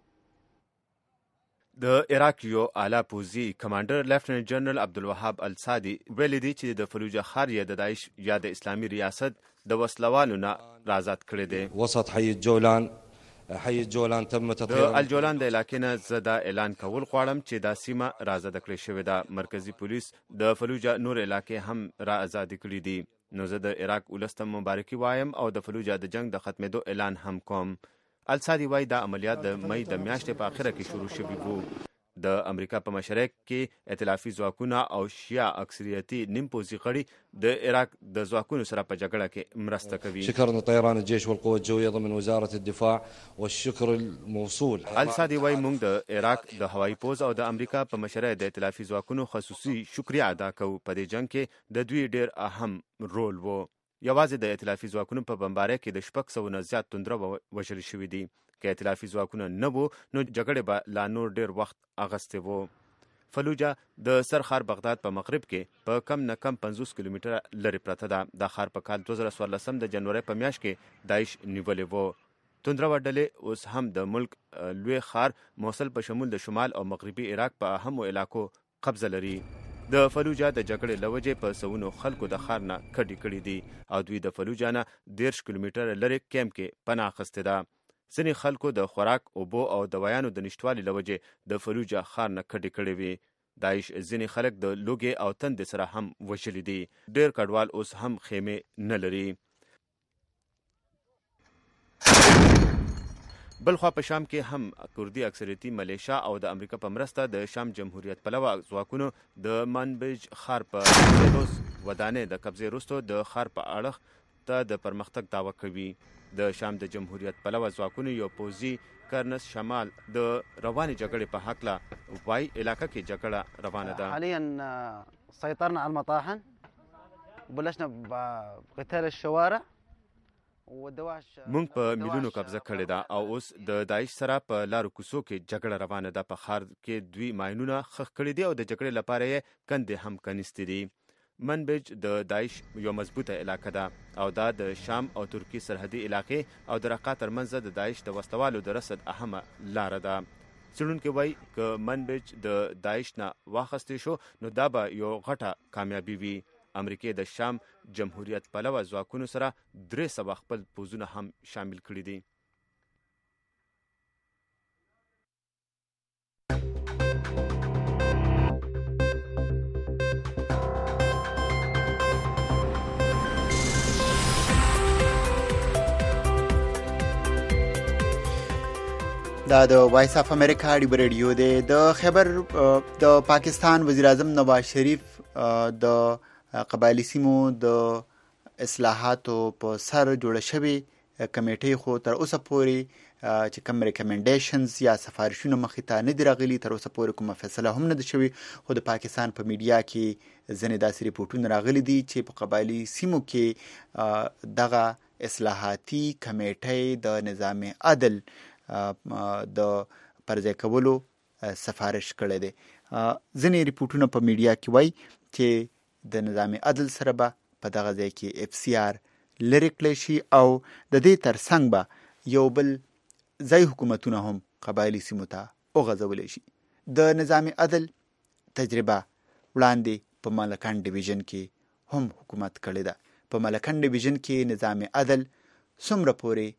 د عراق یو اعلی پوځي کمانډر لیفټننټ جنرال عبدالوهاب السادي ویلي دی چې د فلوجه ښار یې د داعش یا د اسلامي ریاست د وسلوالو نه رازاد کړی دی. وسط حي الجولان حي الجولان تم تطهير د الجولان د علاقې نه زه دا اعلان کول غواړم چې دا سیمه رازاده کړې شوې ده. مرکزي پولیس د فلوجه نور علاقې هم را ازادې کړي دي. نو زه د عراق ولس ته مبارکي وایم او د فلوجه د جنگ د ختمېدو اعلان هم کوم. السادي وایي دا عملیات د مئی د میاشتې په اخره کې شروع شوي وو. د امریکا په مشرق کې ائتلافي ځواکونه او شیعه اکثریتي نیم پوځي غړي د عراق د ځواکونو سره په جګړه کې مرسته کوي. شكرنا طيران الجيش والقوة الجوية ضمن وزارة الدفاع والشكر الموصول. السادي وايي موږ د عراق د هوایي پوځ او د امریکا په مشرۍ د ائتلافي ځواکونو خصوصي شکریه ادا کوو. په دې جنگ کې د دوی ډیر اهم رول وو. یوازې د ائتلافي ځواکونو په بمبارۍ کې د شپږ سوه نه زیات توندره وژل شوي دي. که ائتلافي ځواکونه نه وو نو جګړې به لا نور ډیر وخت اغستې وو. فلوجه د سرخار بغداد په مغرب کې په کم نه کم پنځوس کیلومتره لرې پرته ده. دا ښار په کال دوه زره څوارلسم د جنورۍ په میاشت کې داعش نیولی وو. توندروه ډلې اوس هم د ملک لوی ښار موصل په شمول د شمال او مغربي عراق په اهمو علاقو قبضه لري. د فلوجه د جګړې له وجې په سوونو خلکو د ښار نه کډې کړي دي او دوی د فلوجه نه دېرش کیلومتره لرې کیمپ کې پناه اخیستې ده. ځینې خلکو د خوراک، اوبو او دوایانو د نشتوالي له وجې د فلوجه ښار نه کډې کړې وي. داعش ځینې خلک د لوږې او تندې سره هم وژلي دي. ډېر کډوال اوس هم خیمې نه لري. بلخوا په شام کې هم کردي اکثریتي ملیشا او د امریکا په مرسته د شام جمهوریت پلوه ځواکونو د منبج ښار په فیروز ودانې د قبضې وروسته د ښار په اړخ ته د پرمختګ دعوه کوي. د شام د جمهوریت پلوه ځواکونو یو پوځي کرنس شمال د روانې جګړې په هکله وایي علاقه کې جګړه روانه ده. حاليا سيطرنا على المطاحن وبلشنا بقتال الشوارع. مونږ په میلیونو قبضه کړې ده او اوس د داعش سره په لارو کوڅو کې جګړه روانه ده. په ښار کې دوی ماینونه خښ کړي دي او د جګړې لپاره یې کندې هم کنیستې دي. منبج د داعش یو مضبوطه علاقه ده او دا د شام او ترکی سرحدي علاقې او د رقه ترمنځ د داعش د وسلوالو د رسد اهمه لاره ده. څېړونکي وایي که منبج د داعش نه واخیستې شو نو دا به یو غټه کامیابي وي. امریکې د شام جمهوریت پلوه ځواکونو سره درې سوه خپل پوځونه هم شامل کړي دي. دا د وایس اف امریکا ډیو ریډیو دی. د خیبر د پاکستان وزیر اعظم نواز شریف د قبایلی سیمو د اصلاحاتو په سر جوړه شوې کمیټې خو تر اوسه پورې چې کوم ریکمنډیشنز یا سفارشونه مخې ته نه دي راغلي، تر اوسه پورې کومه فیصله هم نه ده شوې. خو د پاکستان په میډیا کې ځینې داسې ریپورټونه راغلي دي چې په قبایلی سیمو کې دغه اصلاحاتي کمیټې د نظام عدل د پرځای کولو سفارش کړی دی. ځینې ریپورټونه په میډیا کې وایي چې د نظام عدل سره به په دغه ځای کې اف سی آر لرې کړی شي او د دې ترڅنګ به یو بل ځای حکومتونه هم قبایلی سیمو ته وغځولی شي. د نظام عدل تجربه وړاندې په ملکن ډیویژن کې هم حکومت کړې ده. په ملکن ډیویژن کې نظام عدل څومره پورې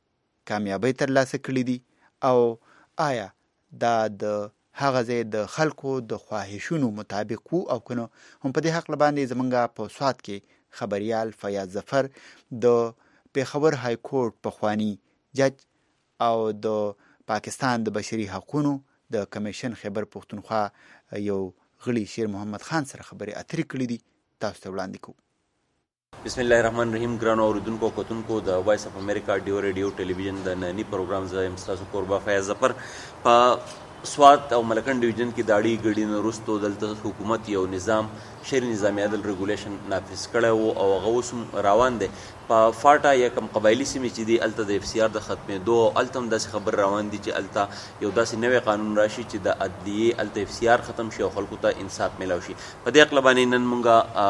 کامیابی ترلاسه کړي دي او آیا دا د هغه ځای د خلکو د خواهشونو مطابق وو او که نه. هم په دې هکله باندې زمونږ په سوات کې خبریال فیاض ظفر د پېښور های کورټ پخواني جج او د پاکستان د بشري حقوقو د کمیشن خیبر پښتونخوا یو غړي شیر محمد خان سره خبرې اترې کړې دي. تاسو ته وړاندې کوو. بسم الله الرحمن الرحیم. ګرانو اوریدونکو کتونکو د وایس اف امریکا ډیو ریډیو ټلویزیون د ننني پروګرام زه یم ستاسو کوربه فیاض ظفر. په سوات او ملکن ډیویژن کې د اړې ګډې نه وروستو دلته حکومت یو نظام شهري نظامي عدل ریګولیشن نافذ کړی و او هغه اوس هم روان دی. په فاټا یا کم قبایلي سیمې چې دي هلته د اف سی آر د ختمېدو او هلته هم داسې خبر روان دي چې هلته یو داسې نوی قانون راشي چې د عدلیې هلته اف سی آر ختم شي او خلکو ته انصاف میلاو شي. په دې هکله باندې نن مونږ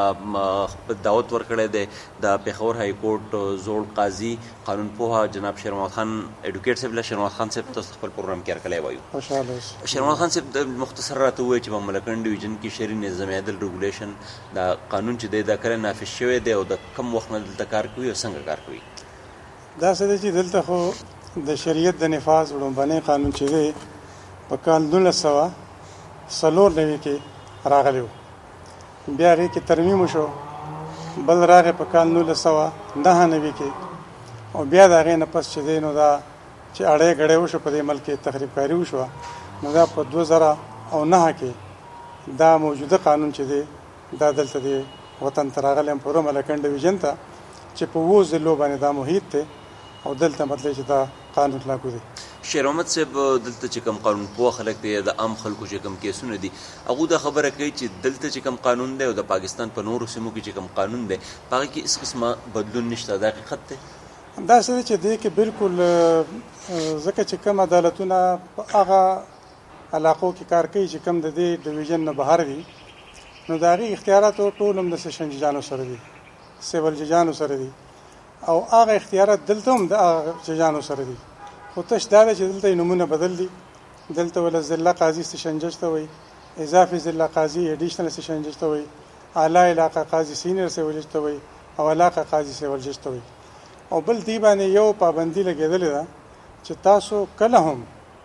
دعوت ورکړی دی د پېښور های کورټ زوړ قاضي قانون پوهه جناب شیر محمد خان ایډوکیټ صاحب. له شیر محمد خان صاحب تاسو خپل پروګرام کې هرکلی وایو. شیر محمد خان صاحب مختصر راته ووایي چې په ملکن ډیویژن کې شهري نظامي عدل ریګولیشن دا قانون چې دی دا کله نافذ شوی دی او د کم وخت نه دلته کار کوي او څنګه کار کوي؟ دا څه دی چې دلته خو د شریعت د نفاذ وړاندې قانون چې دی په کال نولس سوه څلور نوي کې راغلی و، بیا هغې کې ترمیم وشو، بل راغی په کال نولس سوه نهه نوي کې، او بیا د هغې نه پس چې دی نو دا چې اړی ګړی وشو په دې ملک کې تخریب کاري وشوه، نو دا په دوه زره او نهه کې دا موجوده قانون چې دی دا دلته دی وطن ته راغلی یم پوره ملکن ډیویژن ته چې په اووه ضلعو باندې دا محیط دی او دلته مطلب چې دا قانون لاګو دی. شیر محمد صاحب دلته چې کوم قانون پوه خلک دی د عام خلکو چې کوم کیسونه دي هغوی دا خبره کوي چې دلته چې کوم قانون دی او د پاکستان په نورو سیمو کې چې کوم قانون دی په هغې کې هېڅ قسمه بدلون نشته. دا حقیقت دی؟ دا څه دی چې دې کې بالکل ځکه چې کوم عدالتونه په هغه علاقو کې کار کوي چې کوم د دې ډیویژن نه بهر وي نو د هغې اختیارات ټول هم د سیشن ججانو سره دي، سیول ججانو سره دي، او هغه اختیارات دلته هم د هغه ججانو سره دي. خو تش دا دی چې دلته یې نومونه بدل دي. دلته ولا ضلع قاضي سیشن جج ته وایي، اضافي ضلع قاضي ایډیشنل سیشن جج ته وایي، اعلی علاقه قاضي سینیر سیول جج ته وایي او علاقه قاضي سیول جج ته وایي. او بل دی باندې یو پابندي لګېدلې ده چې تاسو کله هم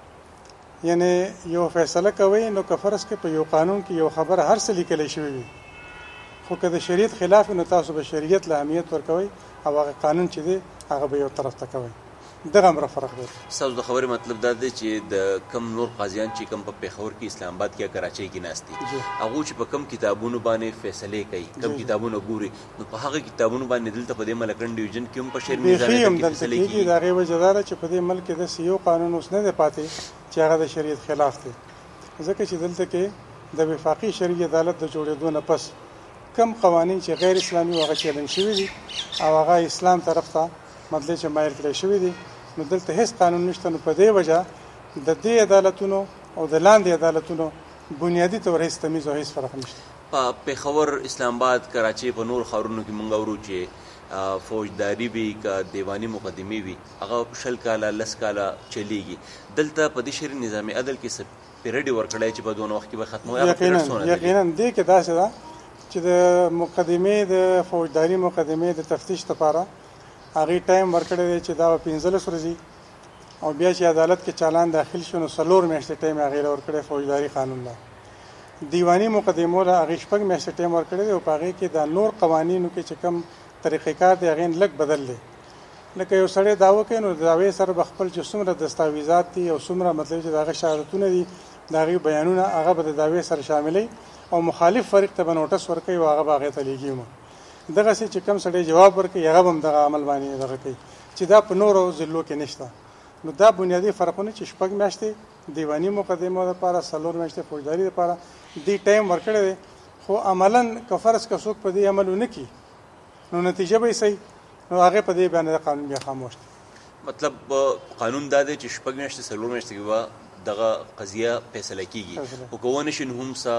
یعنی یو فیصله کوي نو که فرض کې په یو قانون کې یو خبره هر څه لیکلی شوی وي خو که د شریعت خلاف نو تاسو به شریعت له اهمیت ورکوئ او هغه قانون چې دی هغه به یو طرف ته کوئ. دغه امر فرق دی. ستاسو د خبرې مطلب دا دی چې د کم نور قاضیان چې کم په پېښور کې اسلام آباد کې کراچۍ کې ناست دي هغوی چې په کم کتابونو باندې فیصلې کوي کم کتابونه ګوري نو په هغه کتابونو باندې دلته په دې ملکن ډیویژن کې هم په شهري نظامي عدل کې فیصلې کېږي. د هغې وجه دا ده چې په دې ملک کې داسې یو قانون اوس نه دی پاتې چې هغه د شریعت خلاف دی، ځکه چې دلته کې د وفاقي شرعي عدالت د جوړېدو نه پس کم قوانین چې غیر اسلامي هغه چلن شوي دي او هغه اسلام طرف ته مطلب چې مایل کړی شوي دي نو دلته هیڅ قانون نشته. نو په دې وجه د دې عدالتونو او د لاندې عدالتونو بنیادي طور هیڅ تمیز او هیڅ فرق نشته. په پېښور، اسلام آباد، کراچۍ په نور ښارونو کې مونږ اورو چې فوجداري وي که دیواني مقدمې وي هغه شل کاله لس کاله چلیږي. دلته په دې شهري نظامي عدل کې څه پیریډ ورکړی چې په دونه وخت کې به ختموي؟ یقینا دې کې داسې ده چې د مقدمې د فوجداري مقدمې د تفتیش لپاره هغې ټایم ورکړی دی چې دا به پنځلس ورځې او بیا چې عدالت کې چالان داخل شو نو څلور میاشتې ټایم یې هغې له ورکړی فوجداري قانون له. دیواني مقدمو له هغې شپږ میاشتې ټایم ورکړی دی او په هغې کې دا نور قوانینو کې چې کوم طریقې کار دی هغې لږ بدل دی. لکه یو سړی دعوه کوي نو د دعوې سره به خپل چې څومره دستاویزات دي او څومره مطلب چې د هغه شهادتونه دي د هغې بیانونه هغه به د دعوې سره شاملوي او مخالف فریق ته به نوټس ورکوي او هغه به هغې ته لیږي. دغسې چې کوم سړی جواب ورکوي هغه به هم دغه عمل باندې دغه کوي چې دا په نورو ضلعو کې نشته. نو دا بنیادي فرقونه چې شپږ میاشتې دیواني مقدمو لپاره څلور میاشتې فوجداري لپاره دې ټایم ورکړی دی خو عملا که فرض که څوک په دې عمل ونه کړي نو نتیجه به یې صحیح نو هغې په دې باندې د قانون بیا خاموش دی. مطلب قانون دا دی چې شپږ میاشتې څلور میاشتې کې به دغه قضیه فیصله کیږي خو که ونه شي نو هم څه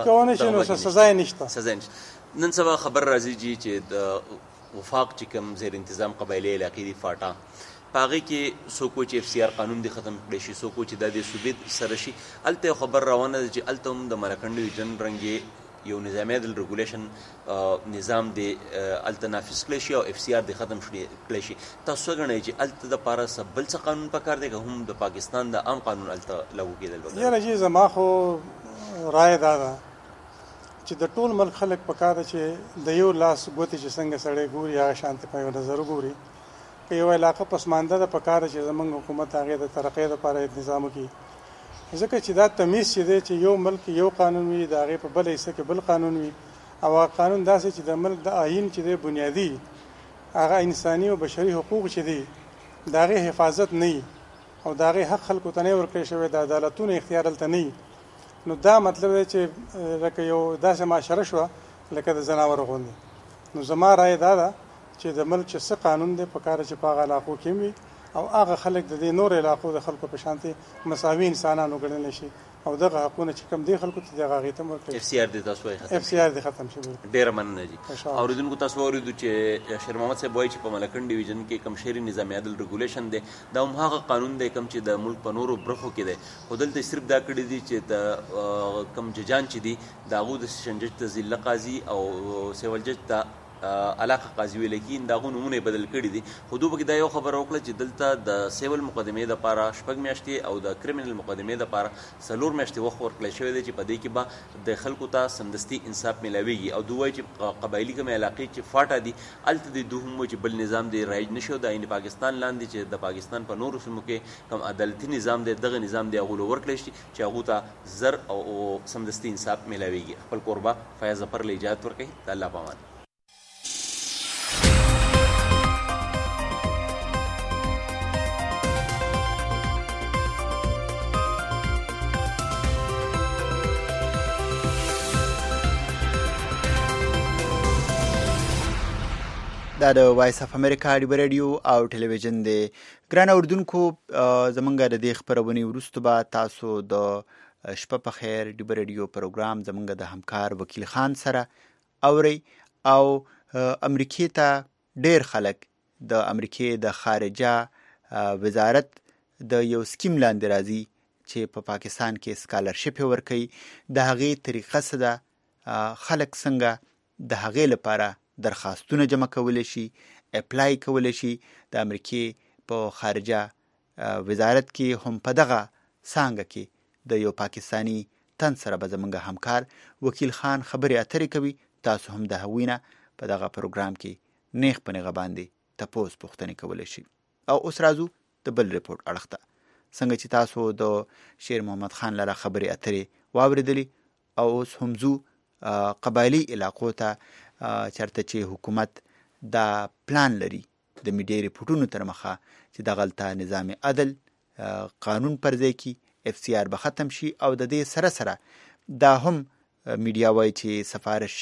سزا یې نشته. سزا نشته. نن سبا خبر راځي جی چې د وفاق چې کوم زیر انتظام قبایلي علاقې دي فاټا په هغې کې څوک وایي چې اف سی آر قانون دې ختم کړی شي، څوک وایي چې دا د صوبې سره شي. هلته یو خبر روانه ده چې هلته هم د ملکن ډیویژن رنګې یو نظامی عدل ریګولیشن نظام دی الته نافذ کړی شي او اف سی آر دی ختم کړی شي تاسو څنګه چې الته د پاره سبل څه قانون پکار دی که هم د پاکستان د عام قانون الته لاګو کېدل وکړي؟ یاره چې زما خو رائے دا ده چې د ټول ملک خلک پکار دي چې د یو لاس ګوتې چې څنګه سړی ګوري هغه شانته په یو نظر ګوري که یو علاقه پسمانده ده پکار چې زمونږ حکومت هغه د ترقۍ لپاره نظام وکړي ځکه چې دا تمیز چې دی چې یو ملک یو قانون وي د هغې په بل حصه کې بل قانون وي او هغه قانون داسې چې د ملک د آیین چې دی بنیادي هغه انساني او بشري حقوق چې دي د هغې حفاظت نه وي او د هغې حق خلکو ته نه ورکړی شوی د عدالتونو اختیار هلته نه وي نو دا مطلب دی چې لکه یو داسې معاشره شوه لکه د ځناورو غوندې نو زما رایه دا ده چې د ملک چې څه قانون دی پکار چې په هغه علاقو کې وي او هغه خلک د دې نور علاقو د خلکو په شانتې مساوي انسانان وګڼلی شي او دغه حقونه چې کوم دی خلکو ته دغه هغې ته هم ورکړي. اف سی آر دی تاسو وایي ختم اف سی آر دی ختم شي. ډېره مننه جي. اورېدونکو تاسو واورېدو چې شیر محمد صاحب وایي چې په ملکنډ ډیویژن کې کوم شهري نظامي عدل ریګولیشن دی دا هم هغه قانون دی کوم چې د ملک په نورو برخو کې دی خو دلته صرف دا کړي دي چې د کوم ججان چې دي د هغو د سیشن جج ته ضلع قاضي او سیول جج ته علاقه قاضي ویل کېږي د هغو نومونه یې بدل کړي دي خو دوی پکې دا یو خبره وکړه چې دلته د سیول مقدمې دپاره شپږ میاشتې او د کرمینل مقدمې دپاره څلور میاشتې وخت ورکړی شوی دی چې په دې کې به د خلکو ته سمدستي انصاف میلاویږي او دوی وایي چې قبایلي کومې علاقې چې فاټه دي هلته د دوی هم وایي چې بل نظام دی رایج نه شي او د عین پاکستان لاندې چې د پاکستان په نورو سیمو کې کوم عدالتي نظام دی دغه نظام دی هغو له ورکړی شي چې هغو ته زر او سمدستي انصاف میلاویږي. خپل کوربه فیاض ظفر له اجازت ورکوي. د الله په امان. دا د وایس اف امریکا ډیو ریډیو او ټلویزیون دی. ګران اوردونکو زمونږ د دې خبرونې وروسته به تاسو د شپه په خیر ډیو ریډیو پروګرام زمونږ د همکار وکیل خان سره اوري او امریکې ته ډیر خلک د امریکې د خارجه وزارت د یو سکیم لاندې راځي چې په پاکستان کې سکالرشپ ورکوي د هغې طریقه څه ده خلک څنګه د هغې لپاره درخواستونه جمع کولی شي اپلای کولی شي د امریکې په خارجه وزارت کې هم په دغه څانګه کې د یو پاکستانی تن سره به زموږ همکار وکیل خان خبرې اترې کوي. تاسو هم د هغوی نه په دغه پروګرام کې نیغ په نیغه باندې تپوس پوښتنې کولی شي. او اوس راځو د بل رپورټ اړخ ته. څنګه چې تاسو د شیر محمد خان لره خبرې اترې واورېدلې او اوس هم ځو قبایلي علاقو ته چرته چې حکومت دا پلان لري د میډیا ریپورټونو تر مخه چې دغلته نظام عدل قانون پر ځای کی اف سی آر به ختم شي او د دې سره سره دا هم میډیا وایي چې سفارش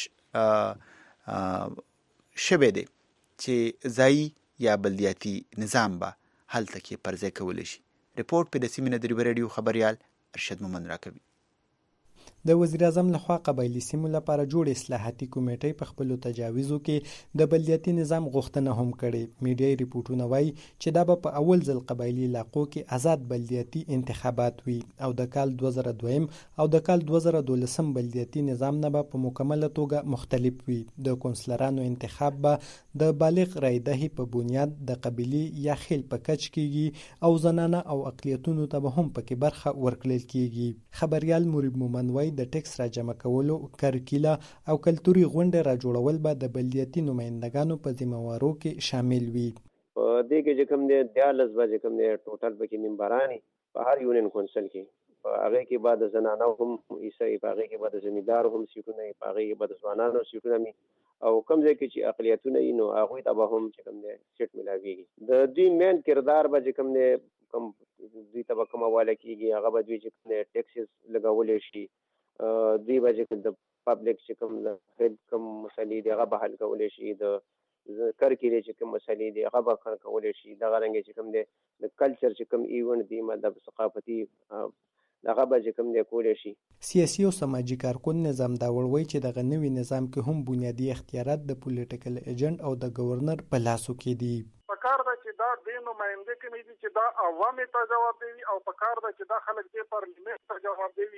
شوی دی چې ځایي یا بلدیاتي نظام به هلته کې پر ځای کولی شي. ریپورټ په د سیمې نه د ریو ریډیو خبریال ارشد مومند راکوي. د وزیر اعظم لخوا قبایلي سیمو لپاره جوړ اصلاحاتي کمیټې په خپلو تجاویزو کې د بلدیاتي نظام غوښتنه هم کړې. میډیا ریپورټونه وایي چې دا به په اول ځل قبایلي علاقو کې آزاد بلدیاتي انتخابات وي او د کال دوه زره دویم او د کال دوه زره دولسم بلدیاتي نظام نه به په مکمله توګه مختلف وي. د کونسلرانو انتخاب به د بالغ رایدهي په بنیاد د قبیلې یا خیل په کچ کېږي او زنانه او اقلیتونو ته به هم پکې برخه ورکړل کېږي. خبریال مریب مومن وایي د ټیکس را جمع کولو، کرکیله او کلتوري غونډې را جوړول به د بلدیاتي نمایندګانو په ذمهوارو کې شامل وي. په دې کې چې کوم دی دیارلس به چې کوم دی ټوټل پکې ممبران په هر یونین کونسل کې په هغې کې به د زنانو هم حصه وي، په هغې کې به د زمیندارو هم سیټونه وي، په هغې کې به د ځوانانو سیټونه وي او کوم ځای کې چې اقلیتونه وي نو هغوی ته به هم چې کوم دی سیټ میلاویږي. د دوی مین کردار به چې کوم دی کوم دوی ته به کوم حواله کېږي هغه به دوی چې کوم دی ټیکسز لګولی شي، دوی به چې د پبلک چې کوم د هیډ کوم مسلې دي هغه به حل کولی شي، د کرکیلې چې کوم مسلې دي هغه به حل کولی شي. دغه رنګې چې کوم دی د کلچر چې کوم ایونټ دي مطلب ثقافتي هغه به چې کوم دی کولی شي. سیاسي او سماجي کارکون نظام دا وړوي چې دغه نوي نظام کې هم بنیادي اختیارات د پولیټیکل ایجنټ او د گورنر په لاسو کې دي. پکار ده چې دا د نماینده کمیټې چې دا عوامو ته جواب دی او پکار ده چې دا خلک دې پارلیمنت ته جواب دی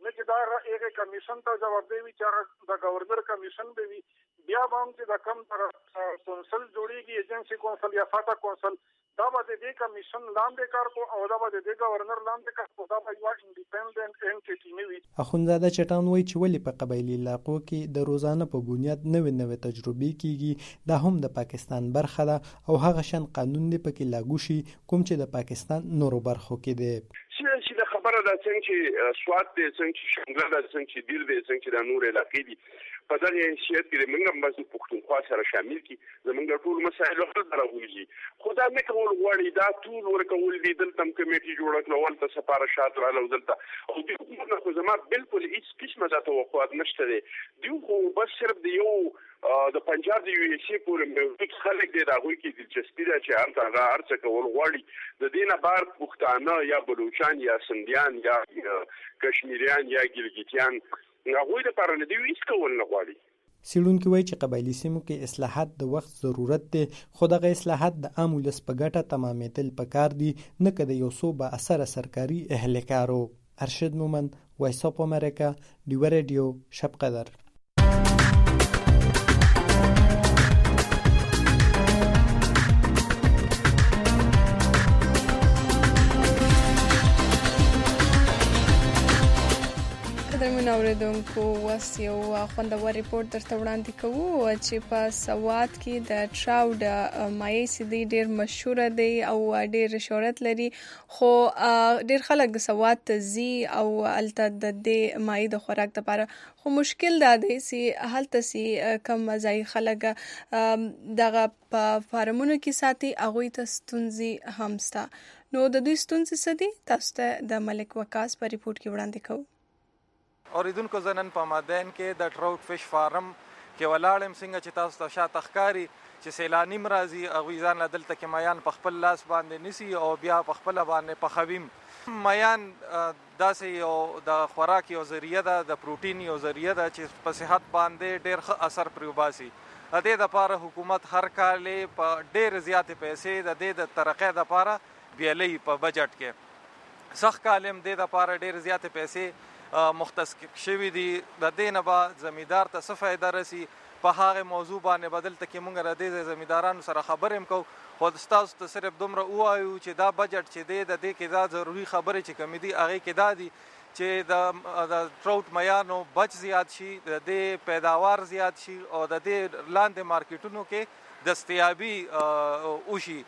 نه چې دا هغه کمیشن ته جوابدې وي چې د گورنر کمیشن به وي بیا به هم چې د کم کونسل جوړیږي ایجنسی کونسل یا فاټا کونسل دا به د دې کمیشن لاندې کار کو او دا به د دې گورنر لاندې کار کو دا به یو انډیپندنت انټیټی نه وي. اخوندزاده چټان وایي چې ولې په قبایلي علاقو کې د روزانه په بنیاد نوې نوې تجربې کیږي دا هم د پاکستان برخه ده او هغه شان قانون دی پکې لاګو شي کوم چې د پاکستان نورو برخو کې دی. چې د خبره ده څنګه چې سواد دی څنګه چې شنګله ده څنګه چې دیر دی څنګه چې د نور علاقې دي په دغه حیثیت کې موږ هم بس پښتونخوا سره شامل کی زمونږ ټول مسایل خپل راغلي خو دا نه کول غواړي دا ټول ورکول دي دلته کمیټي جوړ کړو ولته سفارشات را لوزلته او د حکومت خو زما بالکل هیڅ قسمه ذات توقعات نشته دي دی خو بس صرف دی یو د پنجاب د یو سی پورې موجود خلک دي دا غوي کې دلچسپي ده چې هر څنګه هر څه کول غواړي د دینه بار پښتانه یا بلوچستان یا سندیان یا کشمیریان یا ګلګیتیان هغوی د پاره نه دی هیڅ کول نه غواړي. څېړونکي وایي چې قبایلي سیمو کې اصلاحات د وخت ضرورت دی خو دغه اصلاحات د عام ولس په ګټه تمامېدل پکار دي نه که د یو څو با اثره سرکاري اهلکارو. ارشد مومند، وایس اف امریکا، ډیوه ریډیو، شب قدر. قدرمن اوریدونکو وس یو خوندور ریپورت درته وړاندې کوو چې په سوات کې د ټراود مایع سیدي ډیر مشهور دی او ډیر شهرت لري خو ډیر خلک د سوات ته ځي او هلته د دې مایع د خوراک لپاره خو مشکل دا دی چې هلته سي کم ځای خلک دغه په فارمونو کې ساتي هغوی ته ستونزې هم سته. نو د دوی ستونزې څه دي تاسو ته د ملک وقاص په ریپورت کې وړاندې کوو. اوریدونکو زنن په مادین کې د ټراوټ فش فارم کې ولاړم څنګه چې تاسو ته شاته ښکاري چې سیلانی مرضی هغوی ځان له دلته کې میان په خپل لاس باندې نیسي او بیا په خپله باندې پخویم. میان داسې یو د خوراک یو ذریعه ده د پروټین یو ذریعه ده چې په صحت باندې ډېر ښه اثر پرې وباسي. د دې دپاره حکومت هر کال په ډېرې زیاتې پیسې د دې د ترقۍ دپاره بیلوي په بجټ کې. سخت کال هم دې دپاره ډېرې زیاتې پیسې مختص شوي دي. د دې نه به زمیندار ته څه فایده رسي په هغې موضوع باندې به دلته کې مونږ د دې زمیندارانو سره خبرې هم کوو خو ستاسو ته صرف دومره ووایو چې دا بجټ چې دی د دې کې دا ضروري خبرې چې کومې دي هغې کې دا دي چې د ټراوټ میانو بچ زیات شي د دې پیداوار زیات شي او د دې لاندې مارکیټونو کې دستیابي وشي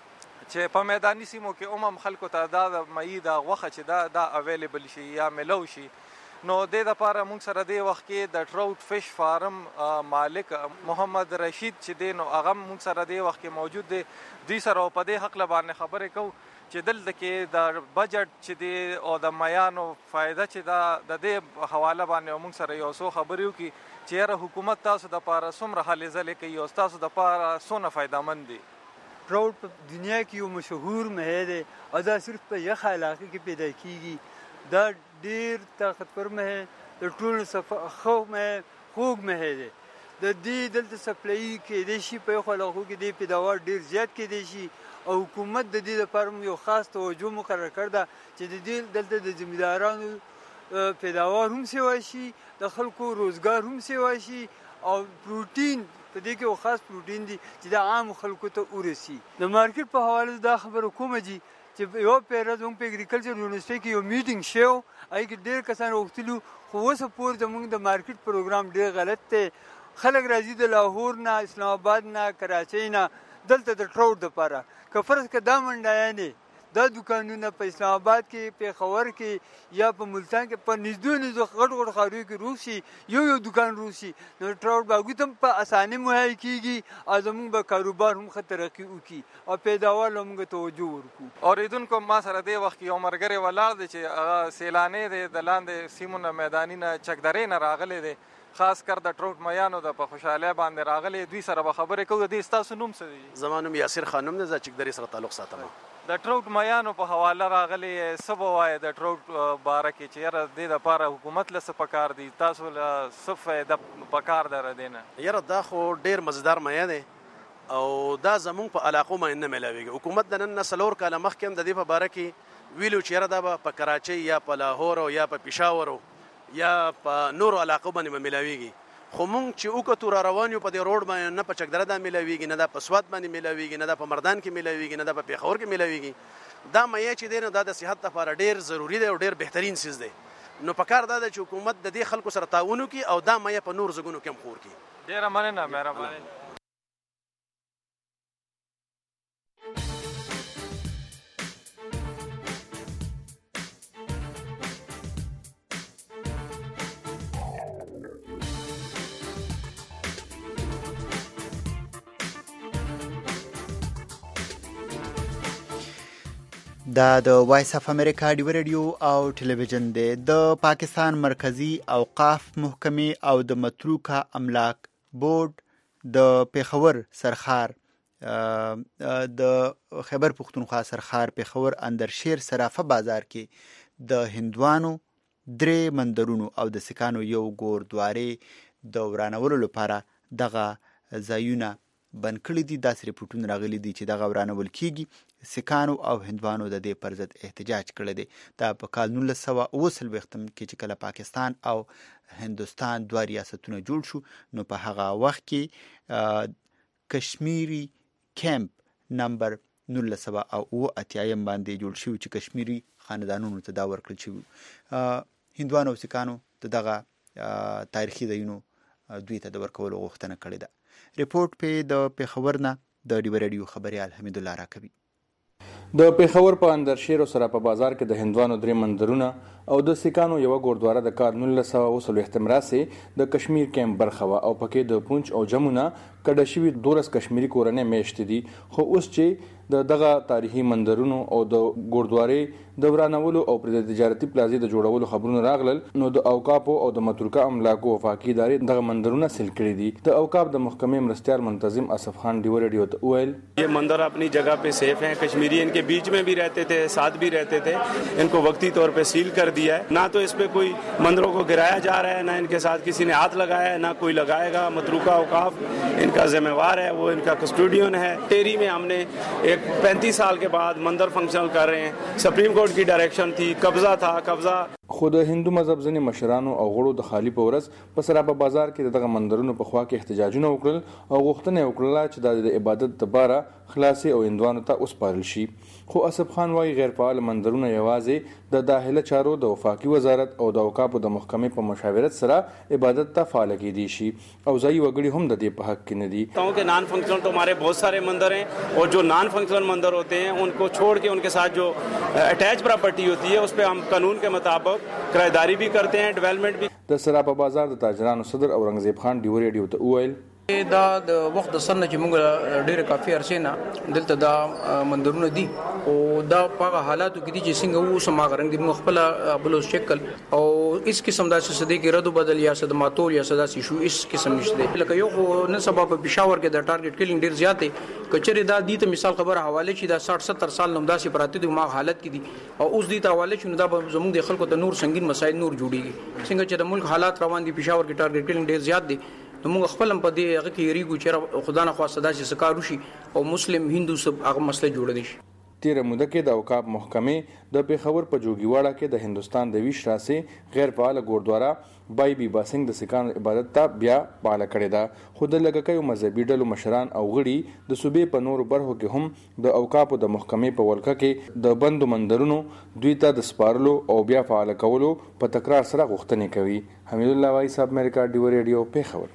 چې په میداني سیمو کې عموم خلکو ته دا د مایع د غوښه چې دا دا اویلیبل شي یا ملو شي. نو دې دپاره موږ سره دې وخت کې د ټراوټ فش فارم مالک محمد رشید چې دی نو هغه موږ سره دې وخت کې موجود دی. دوی سره په دې هکله باندې خبرې کوو چې دلته کې د بجټ چې دی او د میانو فایده چې دا د دې حواله باندې موږ سره یو څو خبرې وکړي چې یاره حکومت تاسو دپاره څومره هلې ځلې کوي او ستاسو دپاره څونه فایدهمند دی. ټراوټ په دنیا کې یو مشهور ماهی دی او دا صرف په یخه علاقه کې پیدا کیږي. دا ډیر طاقتور ماهی د ټولو څخه ښه ماهی خوږ ماهی دی. د دې دلته سپلایي کېدی شي په یخو علاقو کې د پیداوار ډیر زیات کېدی شي او حکومت د دې لپاره یو خاص توجه مقرر کړ ده چې د دې دلته د زمیندارانو پیداوار هم سیوا شي د خلکو روزګار هم سیوا شي او پروټین په دې کې یو خاص پروټین دی چې د عام خلکو ته ورسي. د مارکیټ په حواله دا خبره کومه دي چې یو پیره زموږ په اګریکلچر یونیورسټۍ کې یو میټینګ شو هغې کې ډېر کسان غوښتلي خو اوسه پورې زموږ د مارکیټ پروګرام ډېر غلط دی. خلک راځي د لاهور نه، اسلام آباد نه، کراچۍ نه دلته د ټراوټ دپاره که فرض که دا منډیانې دا دکانونه په اسلام آباد کې، پېښور کې یا په ملتان کې په نږدې نږدې غټ غټ ښاریو کې روغ شي یو یو دکان روغ شي نو ټراوټ به هغوی ته هم په اسانۍ مهیا کېږي او زموږ به کاروبار هم ښه ترقي وکړي او پیداوار له موږ توجه ورکړو. اورېدونکو ما سره دې وخت کې یو ملګری ولاړ دی چې هغه سیلانی دی د لاندې سیمو نه میداني نه چکدرې نه راغلی دی خاص کر د ټراوټ میانو د په خوشحالۍ باندې راغلی. دوی سره به خبرې کوو. د دې ستاسو نوم څه دی؟ زما نوم یاسر خانم دی. زه چکدرې سره تعلق ساتم. د ټراوټ میانو په حواله راغلی څه به وایې د ټراوټ باره کې چې یاره دې دپاره حکومت له څه پکار دی تاسو له څه فایده پکار ده د دې نه؟ یاره دا خو ډېر مزیدار میه دی او دا زمونږ په علاقو باندې نه میلاویږي. حکومت د نن نه څلور کاله مخکې هم د دې په باره کې ویلو چې یاره دا به په کراچۍ یا په لاهور او یا په پېښور یا په نورو علاقو باندې به ملاویږي. خو مونږ چې وکتو را روان یو په دې روډ باندې نه په چکدره دا ملاویږي، نه دا په سوات باندې ملاویږي، نه دا په مردان کې ملاویږي، نه دا په پیښور کې ملاویږي. دا مایع چې دی نو دا د صحت لپاره ډېر ضروري دی او ډېر بهترین څیز دی. نو پکار دا ده چې حکومت د دې خلکو سره تعاون وکړي او دا مایع په نور ځګونو کې هم خور کړي. ډېره مننه مهرباني. دا د وایس اف امریکا ډیو ریډیو او ټلویزیون دی. د پاکستان مرکزی اوقاف محکمې او د متروکه املاک بورډ د پیښور سرخار د خیبر پختونخوا سرخار پیښور اندرشیر صرافه بازار کې د هندوانو درې مندرونو او د سکانو یو ګوردوارې د ورانولو لپاره دغه ځایونه بند کړي دي. داسې ریپورټونه راغلي دي چې دغه ورانول کیږي. سکانو او هندوانو د دې پر ضد احتجاج کړی دی. دا په کال نولس سوه اوه څلوېښتم کې چې کله پاکستان او هندوستان دوه ریاستونه جوړ شو نو په هغه وخت کې کشمیری کیمپ نمبر نولس سوه او اوه اتیایم باندې جوړ شو چې کشمیری خاندانونو ته دا ورکړل شوي. هندوانو او سکانو د دغه تاریخي ځایونو دوی ته د ورکولو غوښتنه کړې ده. ریپورټ په د پیښور نه د ډیو ریډیو خبريال حمید الله راکوي. د پیښور په اندرشیر او سراپا بازار کې د هندوانو درې مندرونه او د سکانو یو ګوردواره د کال نولس سوه اوه څلوېښتم راسې د کشمیر کیمپ برخه وه او پکې د پونچ او جمونه کډه شوي دولس کشمیري کورنۍ میشتې دي. خو اوس چې د دغه تاریخي مندرونو او د ګوردوارې د ورانولو او پر د تجارتي پلازې د جوړولو خبرونه راغلل نو د اوقافو او د متروکه املاکو وفاقي ادارې دغه مندرونه سیل کړي دي. د اوقاف د محکمې مرستیال منتظم اسف خان ډیو ریډیو ته وویل یہ مندر اپنی جگہ پہ سیف ہیں. کشمیری ان کے بیچ میں بھی رہتے تھے، ساتھ بھی رہتے تھے. ان کو وقتی طور پہ سیل کر دیا ہے. نہ تو اس پہ کوئی مندروں کو گرایا جا رہا ہے، نہ ان کے ساتھ کسی نے ہاتھ لگایا ہے، نہ کوئی لگائے گا. متروکہ اوقاف ان کا ذمہ وار ہے، وہ ان کا کسٹوڈین ہے. ٹیری میں ہم نے ایک پینتیس سال کے بعد مندر فنکشنل کر رہے ہیں. سپریم کورٹ کی ڈائریکشن تھی، قبضہ تھا. قبضہ خو د هندو مذهب ځینې مشرانو او غړو د خالی په ورځ په سراپا بازار کې دغه مندرونو په خوا کې احتجاجونه وکړل او غوښتنه وکړه چې د عبادت لپاره خلاصي او هندوانو ته وسپارل شي. خو اسف خان وايي غیر فعال مندرونه یوازې د داخله چارو د وفاقي وزارت او د اوقافو د محکمې په مشاورت سره عبادت ته فعال کېدی شي او ځایي وګړي هم د دې په حق کې نه دي. تاؤں کے نان فنکشنل تو ہمارے بہت سارے مندر ہیں اور جو نان فنکشنل مندر ہوتے ہیں ان کو چھوڑ کے ان کے ساتھ جو اٹیچ پراپرٹی ہوتی ہے اس پہ ہم قانون کے مطابق کرایداری بھی کرتے ہیں، ڈیولپمنٹ بھی. د سراپا بازار د تاجرانو صدر اورنګزیب خان ډیو ریډیو ته وویل دا د وخت د سن چې موږ ډېر کافي عرصه نه دلته دا مندرونه دي او دا په حالاتو کې دي چې څنګه وو سماغرنګ دي موږ خپل بلو شکل او اس قسم دا څه دي کې ردو بدل یا صد ماتول یا صدا شو اس قسم نشته. لکه یو نن سبا په پېښور کې د ټارګټ کلینګ ډېر زیات دی. کچره دا دي ته مثال خبره حواله شي دا ساठ ستر سال نوم داسې پراته دي ما حالت کې دي او اوس دي ته حواله شي نو دا زموږ د خلکو ته نور سنگین مسایل نور جوړيږي. څنګه چې د ملک حالات روان دي پېښور کې ټارګټ کلینګ ډېر زیات دي نو موږ خپل په دې هغه کې ریګو چې خدا نه خواسته دا چې سکارو شي او مسلم هندو سب هغه مسله جوړ دي. تیره موده کې د اوقاف محکمې د پیښور په جوګیواړه کې د هندوستان د ویش راسې غیر فعال ګوردواره بای بی باسنګ د سکان عبادت ته بیا فعال کړی ده. خو د لږکیو مذهبي ډلو مشران او غړي د صوبې په نورو برخو کې هم د اوقافو د محکمې په ولکه کې د بندو مندرونو دوی ته د سپارلو او بیا فعال کولو په تکرار سره غوښتنې کوي. حمید الله وایس اف امریکا ډیو ریډیو پیښور.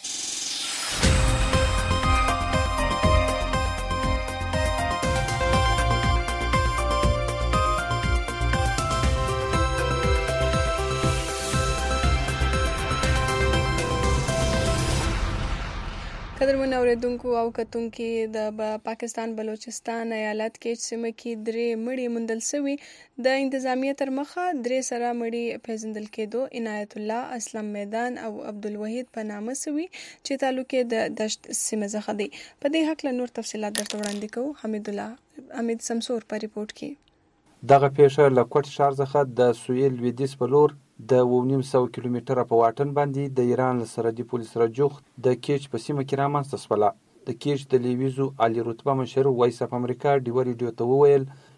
قدرمن اوریدونکو او کتونکو د پاکستان بلوچستان ایالت کې سیمه کې درې مړي موندل شوي. د انتظامیه تر مخه درې سره مړي پیژندل کېدو. عنایت الله، اسلم میدان او عبدالوحید په نامه شوي چې تعلق د دشت سیمه څخه دی. په دې هکله نور تفصیلات درته وړاندې کوو. حمید الله حمید سمسور په ریپورت کې. دغه پیښه له کوټ ښار څخه د سویل لویدیځ په لور د اوه نیم سوه کیلومتره په واټن باندې د ایران له سرحدي پولیس سره جوخت د کیچ په سیمه کې رامنځته شوله. د کیچ د لیویزو عالي رتبه مشر وایس اف امریکا ډیو ریډیو ته وویل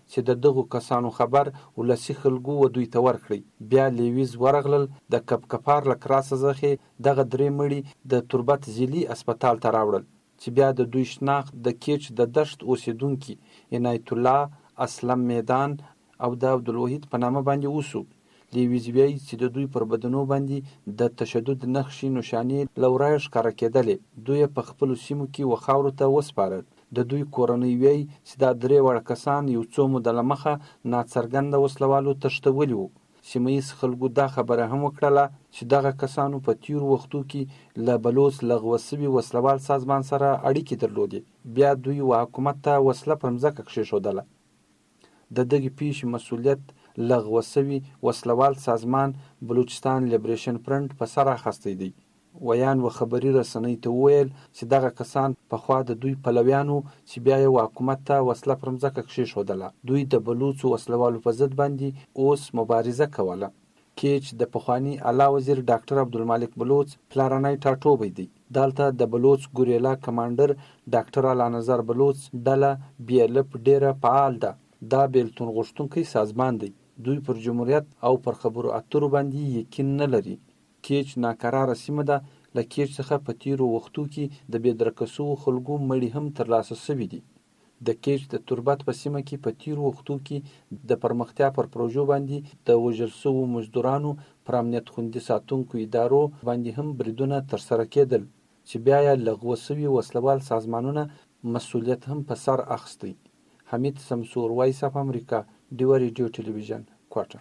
چې د دغو کسانو خبر ولسي خلکو و دوی ته ورکړی. بیا لیویز ورغلل د کپکپار له کراسه څخه دغه درې مړي د تربت ځیلي هسپتال ته راوړل چې بیا د دوی شناخت د کیچ د دشت اوسیدونکي عنایت الله اسلم میدان او د عبدالوحید په نامه باندې وسو. لیویز وایي چې د دوی پر بدنو باندې د تشدد نښې نښانې له ورایه ښکاره کېدلې. دوی په خپلو سیمو کې و خاورو ته وسپارل. د دوی کورنۍ وایي چې دا درې واړه کسان یو څو موده له مخه ناڅرګنده وسلوالو تښتولي وو. سیمه ییز خلکو دا خبره هم وکړله چې دغه کسانو په تیرو وختو کې له بلوڅ لغوه سوي وسلوال سازمان سره اړیکې درلودې. بیا دوی و حکومت ته وسله پر مځکه کښېښودله. د دغې پیښې مسؤلیت لغوه سوي وسلوال سازمان بلوچستان لیبریشن فرنټ په سر اخیستی دی. ویان و خبري رسنۍ ته وویل چې دغه کسان پخوا د دوی پلویانو چې بیا یې حکومت ته وسله پر مځکه کښېښودله. دوی د بلوڅو وسلوالو په ضد باندې اوس مبارزه کوله. کیچ د پخواني اعلی وزیر ډاکټر عبدالمالک بلوڅ پلارنی ټاټوبی دی. دلته د بلوڅ ګوریلا کمانډر ډاکټر اعلی نظر بلوڅ ډله بي ال اف ډیره فعال ده. دا بیلتون غوښتونکی سازمان دی. دوی پر جمهوریت او پر خبرو اترو باندې یقین نه لري. کیچ ناکراره سیمه ده. له کیچ څخه په تیرو وختو کې د بې درکه سوو خلکو مړي هم ترلاسه سوي دي. د کیچ د تربت په سیمه کې په تیرو وختو کې د پرمختیا پر پروژو باندې د وژل سوو مزدورانو پر امنیت خوندي ساتونکو ادارو باندې هم بریدونه ترسره کېدل چې بیا یې لغوه سوي وسلوال سازمانونه مسؤلیت هم په سر اخیستی. حمید سمسور، وایس اف امریکا، ډیوه ریډیو ټلویزیون، کوټه.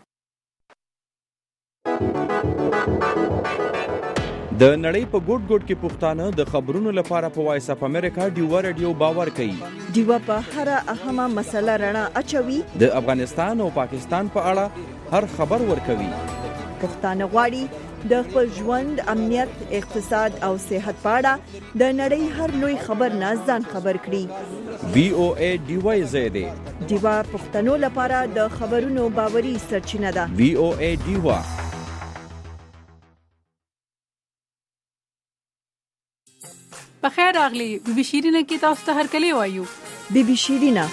د نړۍ په ګوټ ګوټ کې پښتانه د خبرونو لپاره په وایس اف امریکا ډیوه ریډیو باور کوي. ډیوه په هر اهمه مسله رڼا اچوي. د افغانستان او پاکستان په اړه هر خبر ورکوي. پښتانه غواړي د خپل ژوند، امنیت، اقتصاد او صحت په اړه د نړۍ هر لوی خبر نه ځان خبر کړي. وی او ای ډیوه زیاده ډیوه پښتنو لپاره د خبرونو باوري سرچینه ده. وی او ای ډیوه. بخیر راغلی. بی بی شیرینه کې تاسو ته هرکلی وایو. بی بی شیرینه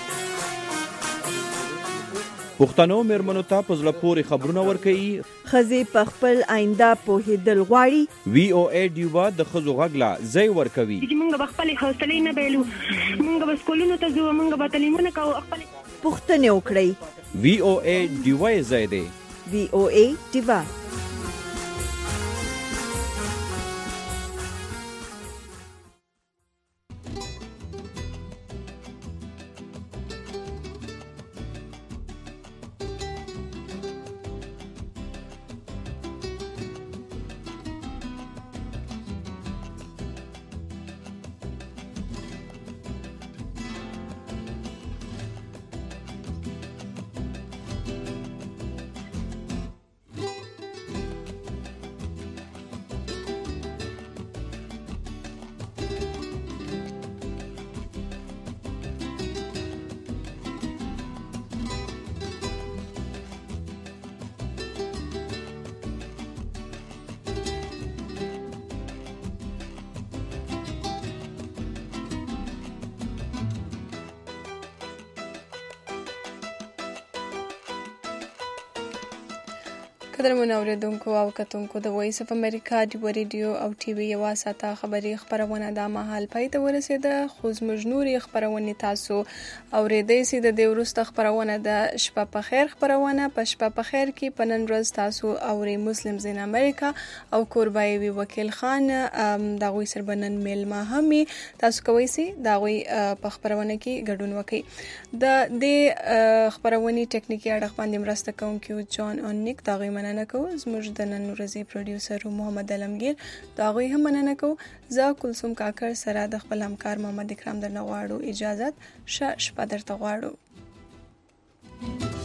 پښتنو میرمنو ته په زړه پورې خبرونه ورکوي. ښځې په خپل آینده پوهېدل غواړي. وی او ای ډیوه د ښځو غږ لا ځای ورکوي. موږ به خپلې حوصلې نه بایلو. موږ به سکولونو ته ځو. موږ به تعلیمونه کوو. پوښتنې وکړئ. وی او ای ډیوه ځای دی. وی او ای ډیوه. قدرمن اوریدونکو او کتونکو د وایس اف امریکا ډیوه ریډیو او ټي وي یو ساته خبري خبرونه د مهال پای ته ورسېده. خو زموږ نوري خبرونه تاسو اوریدئ سي د دې ورسته خبرونه د شپه په خیر خبرونه په شپه په خیر کې په نن ورځ تاسو اوري مسلم زین امریکا او قربایوي وکیل خان د غوي سربنن میلمه همي تاسو کوي سي د غوي په خبرونه کې ګډون وکي. د دې خبرونه ټکنیکی اړه باندې مرسته کوونکی جان اون نیک دا غوي مننه کوم. زموږ د نن ورځې پروډوسر محمد علمگیر دا غوي هم مننه کوم. زه کلثوم کاکر سره د خپل همکار محمد اکرام درنه غواړو اجازه. ش شپه درته غواړو.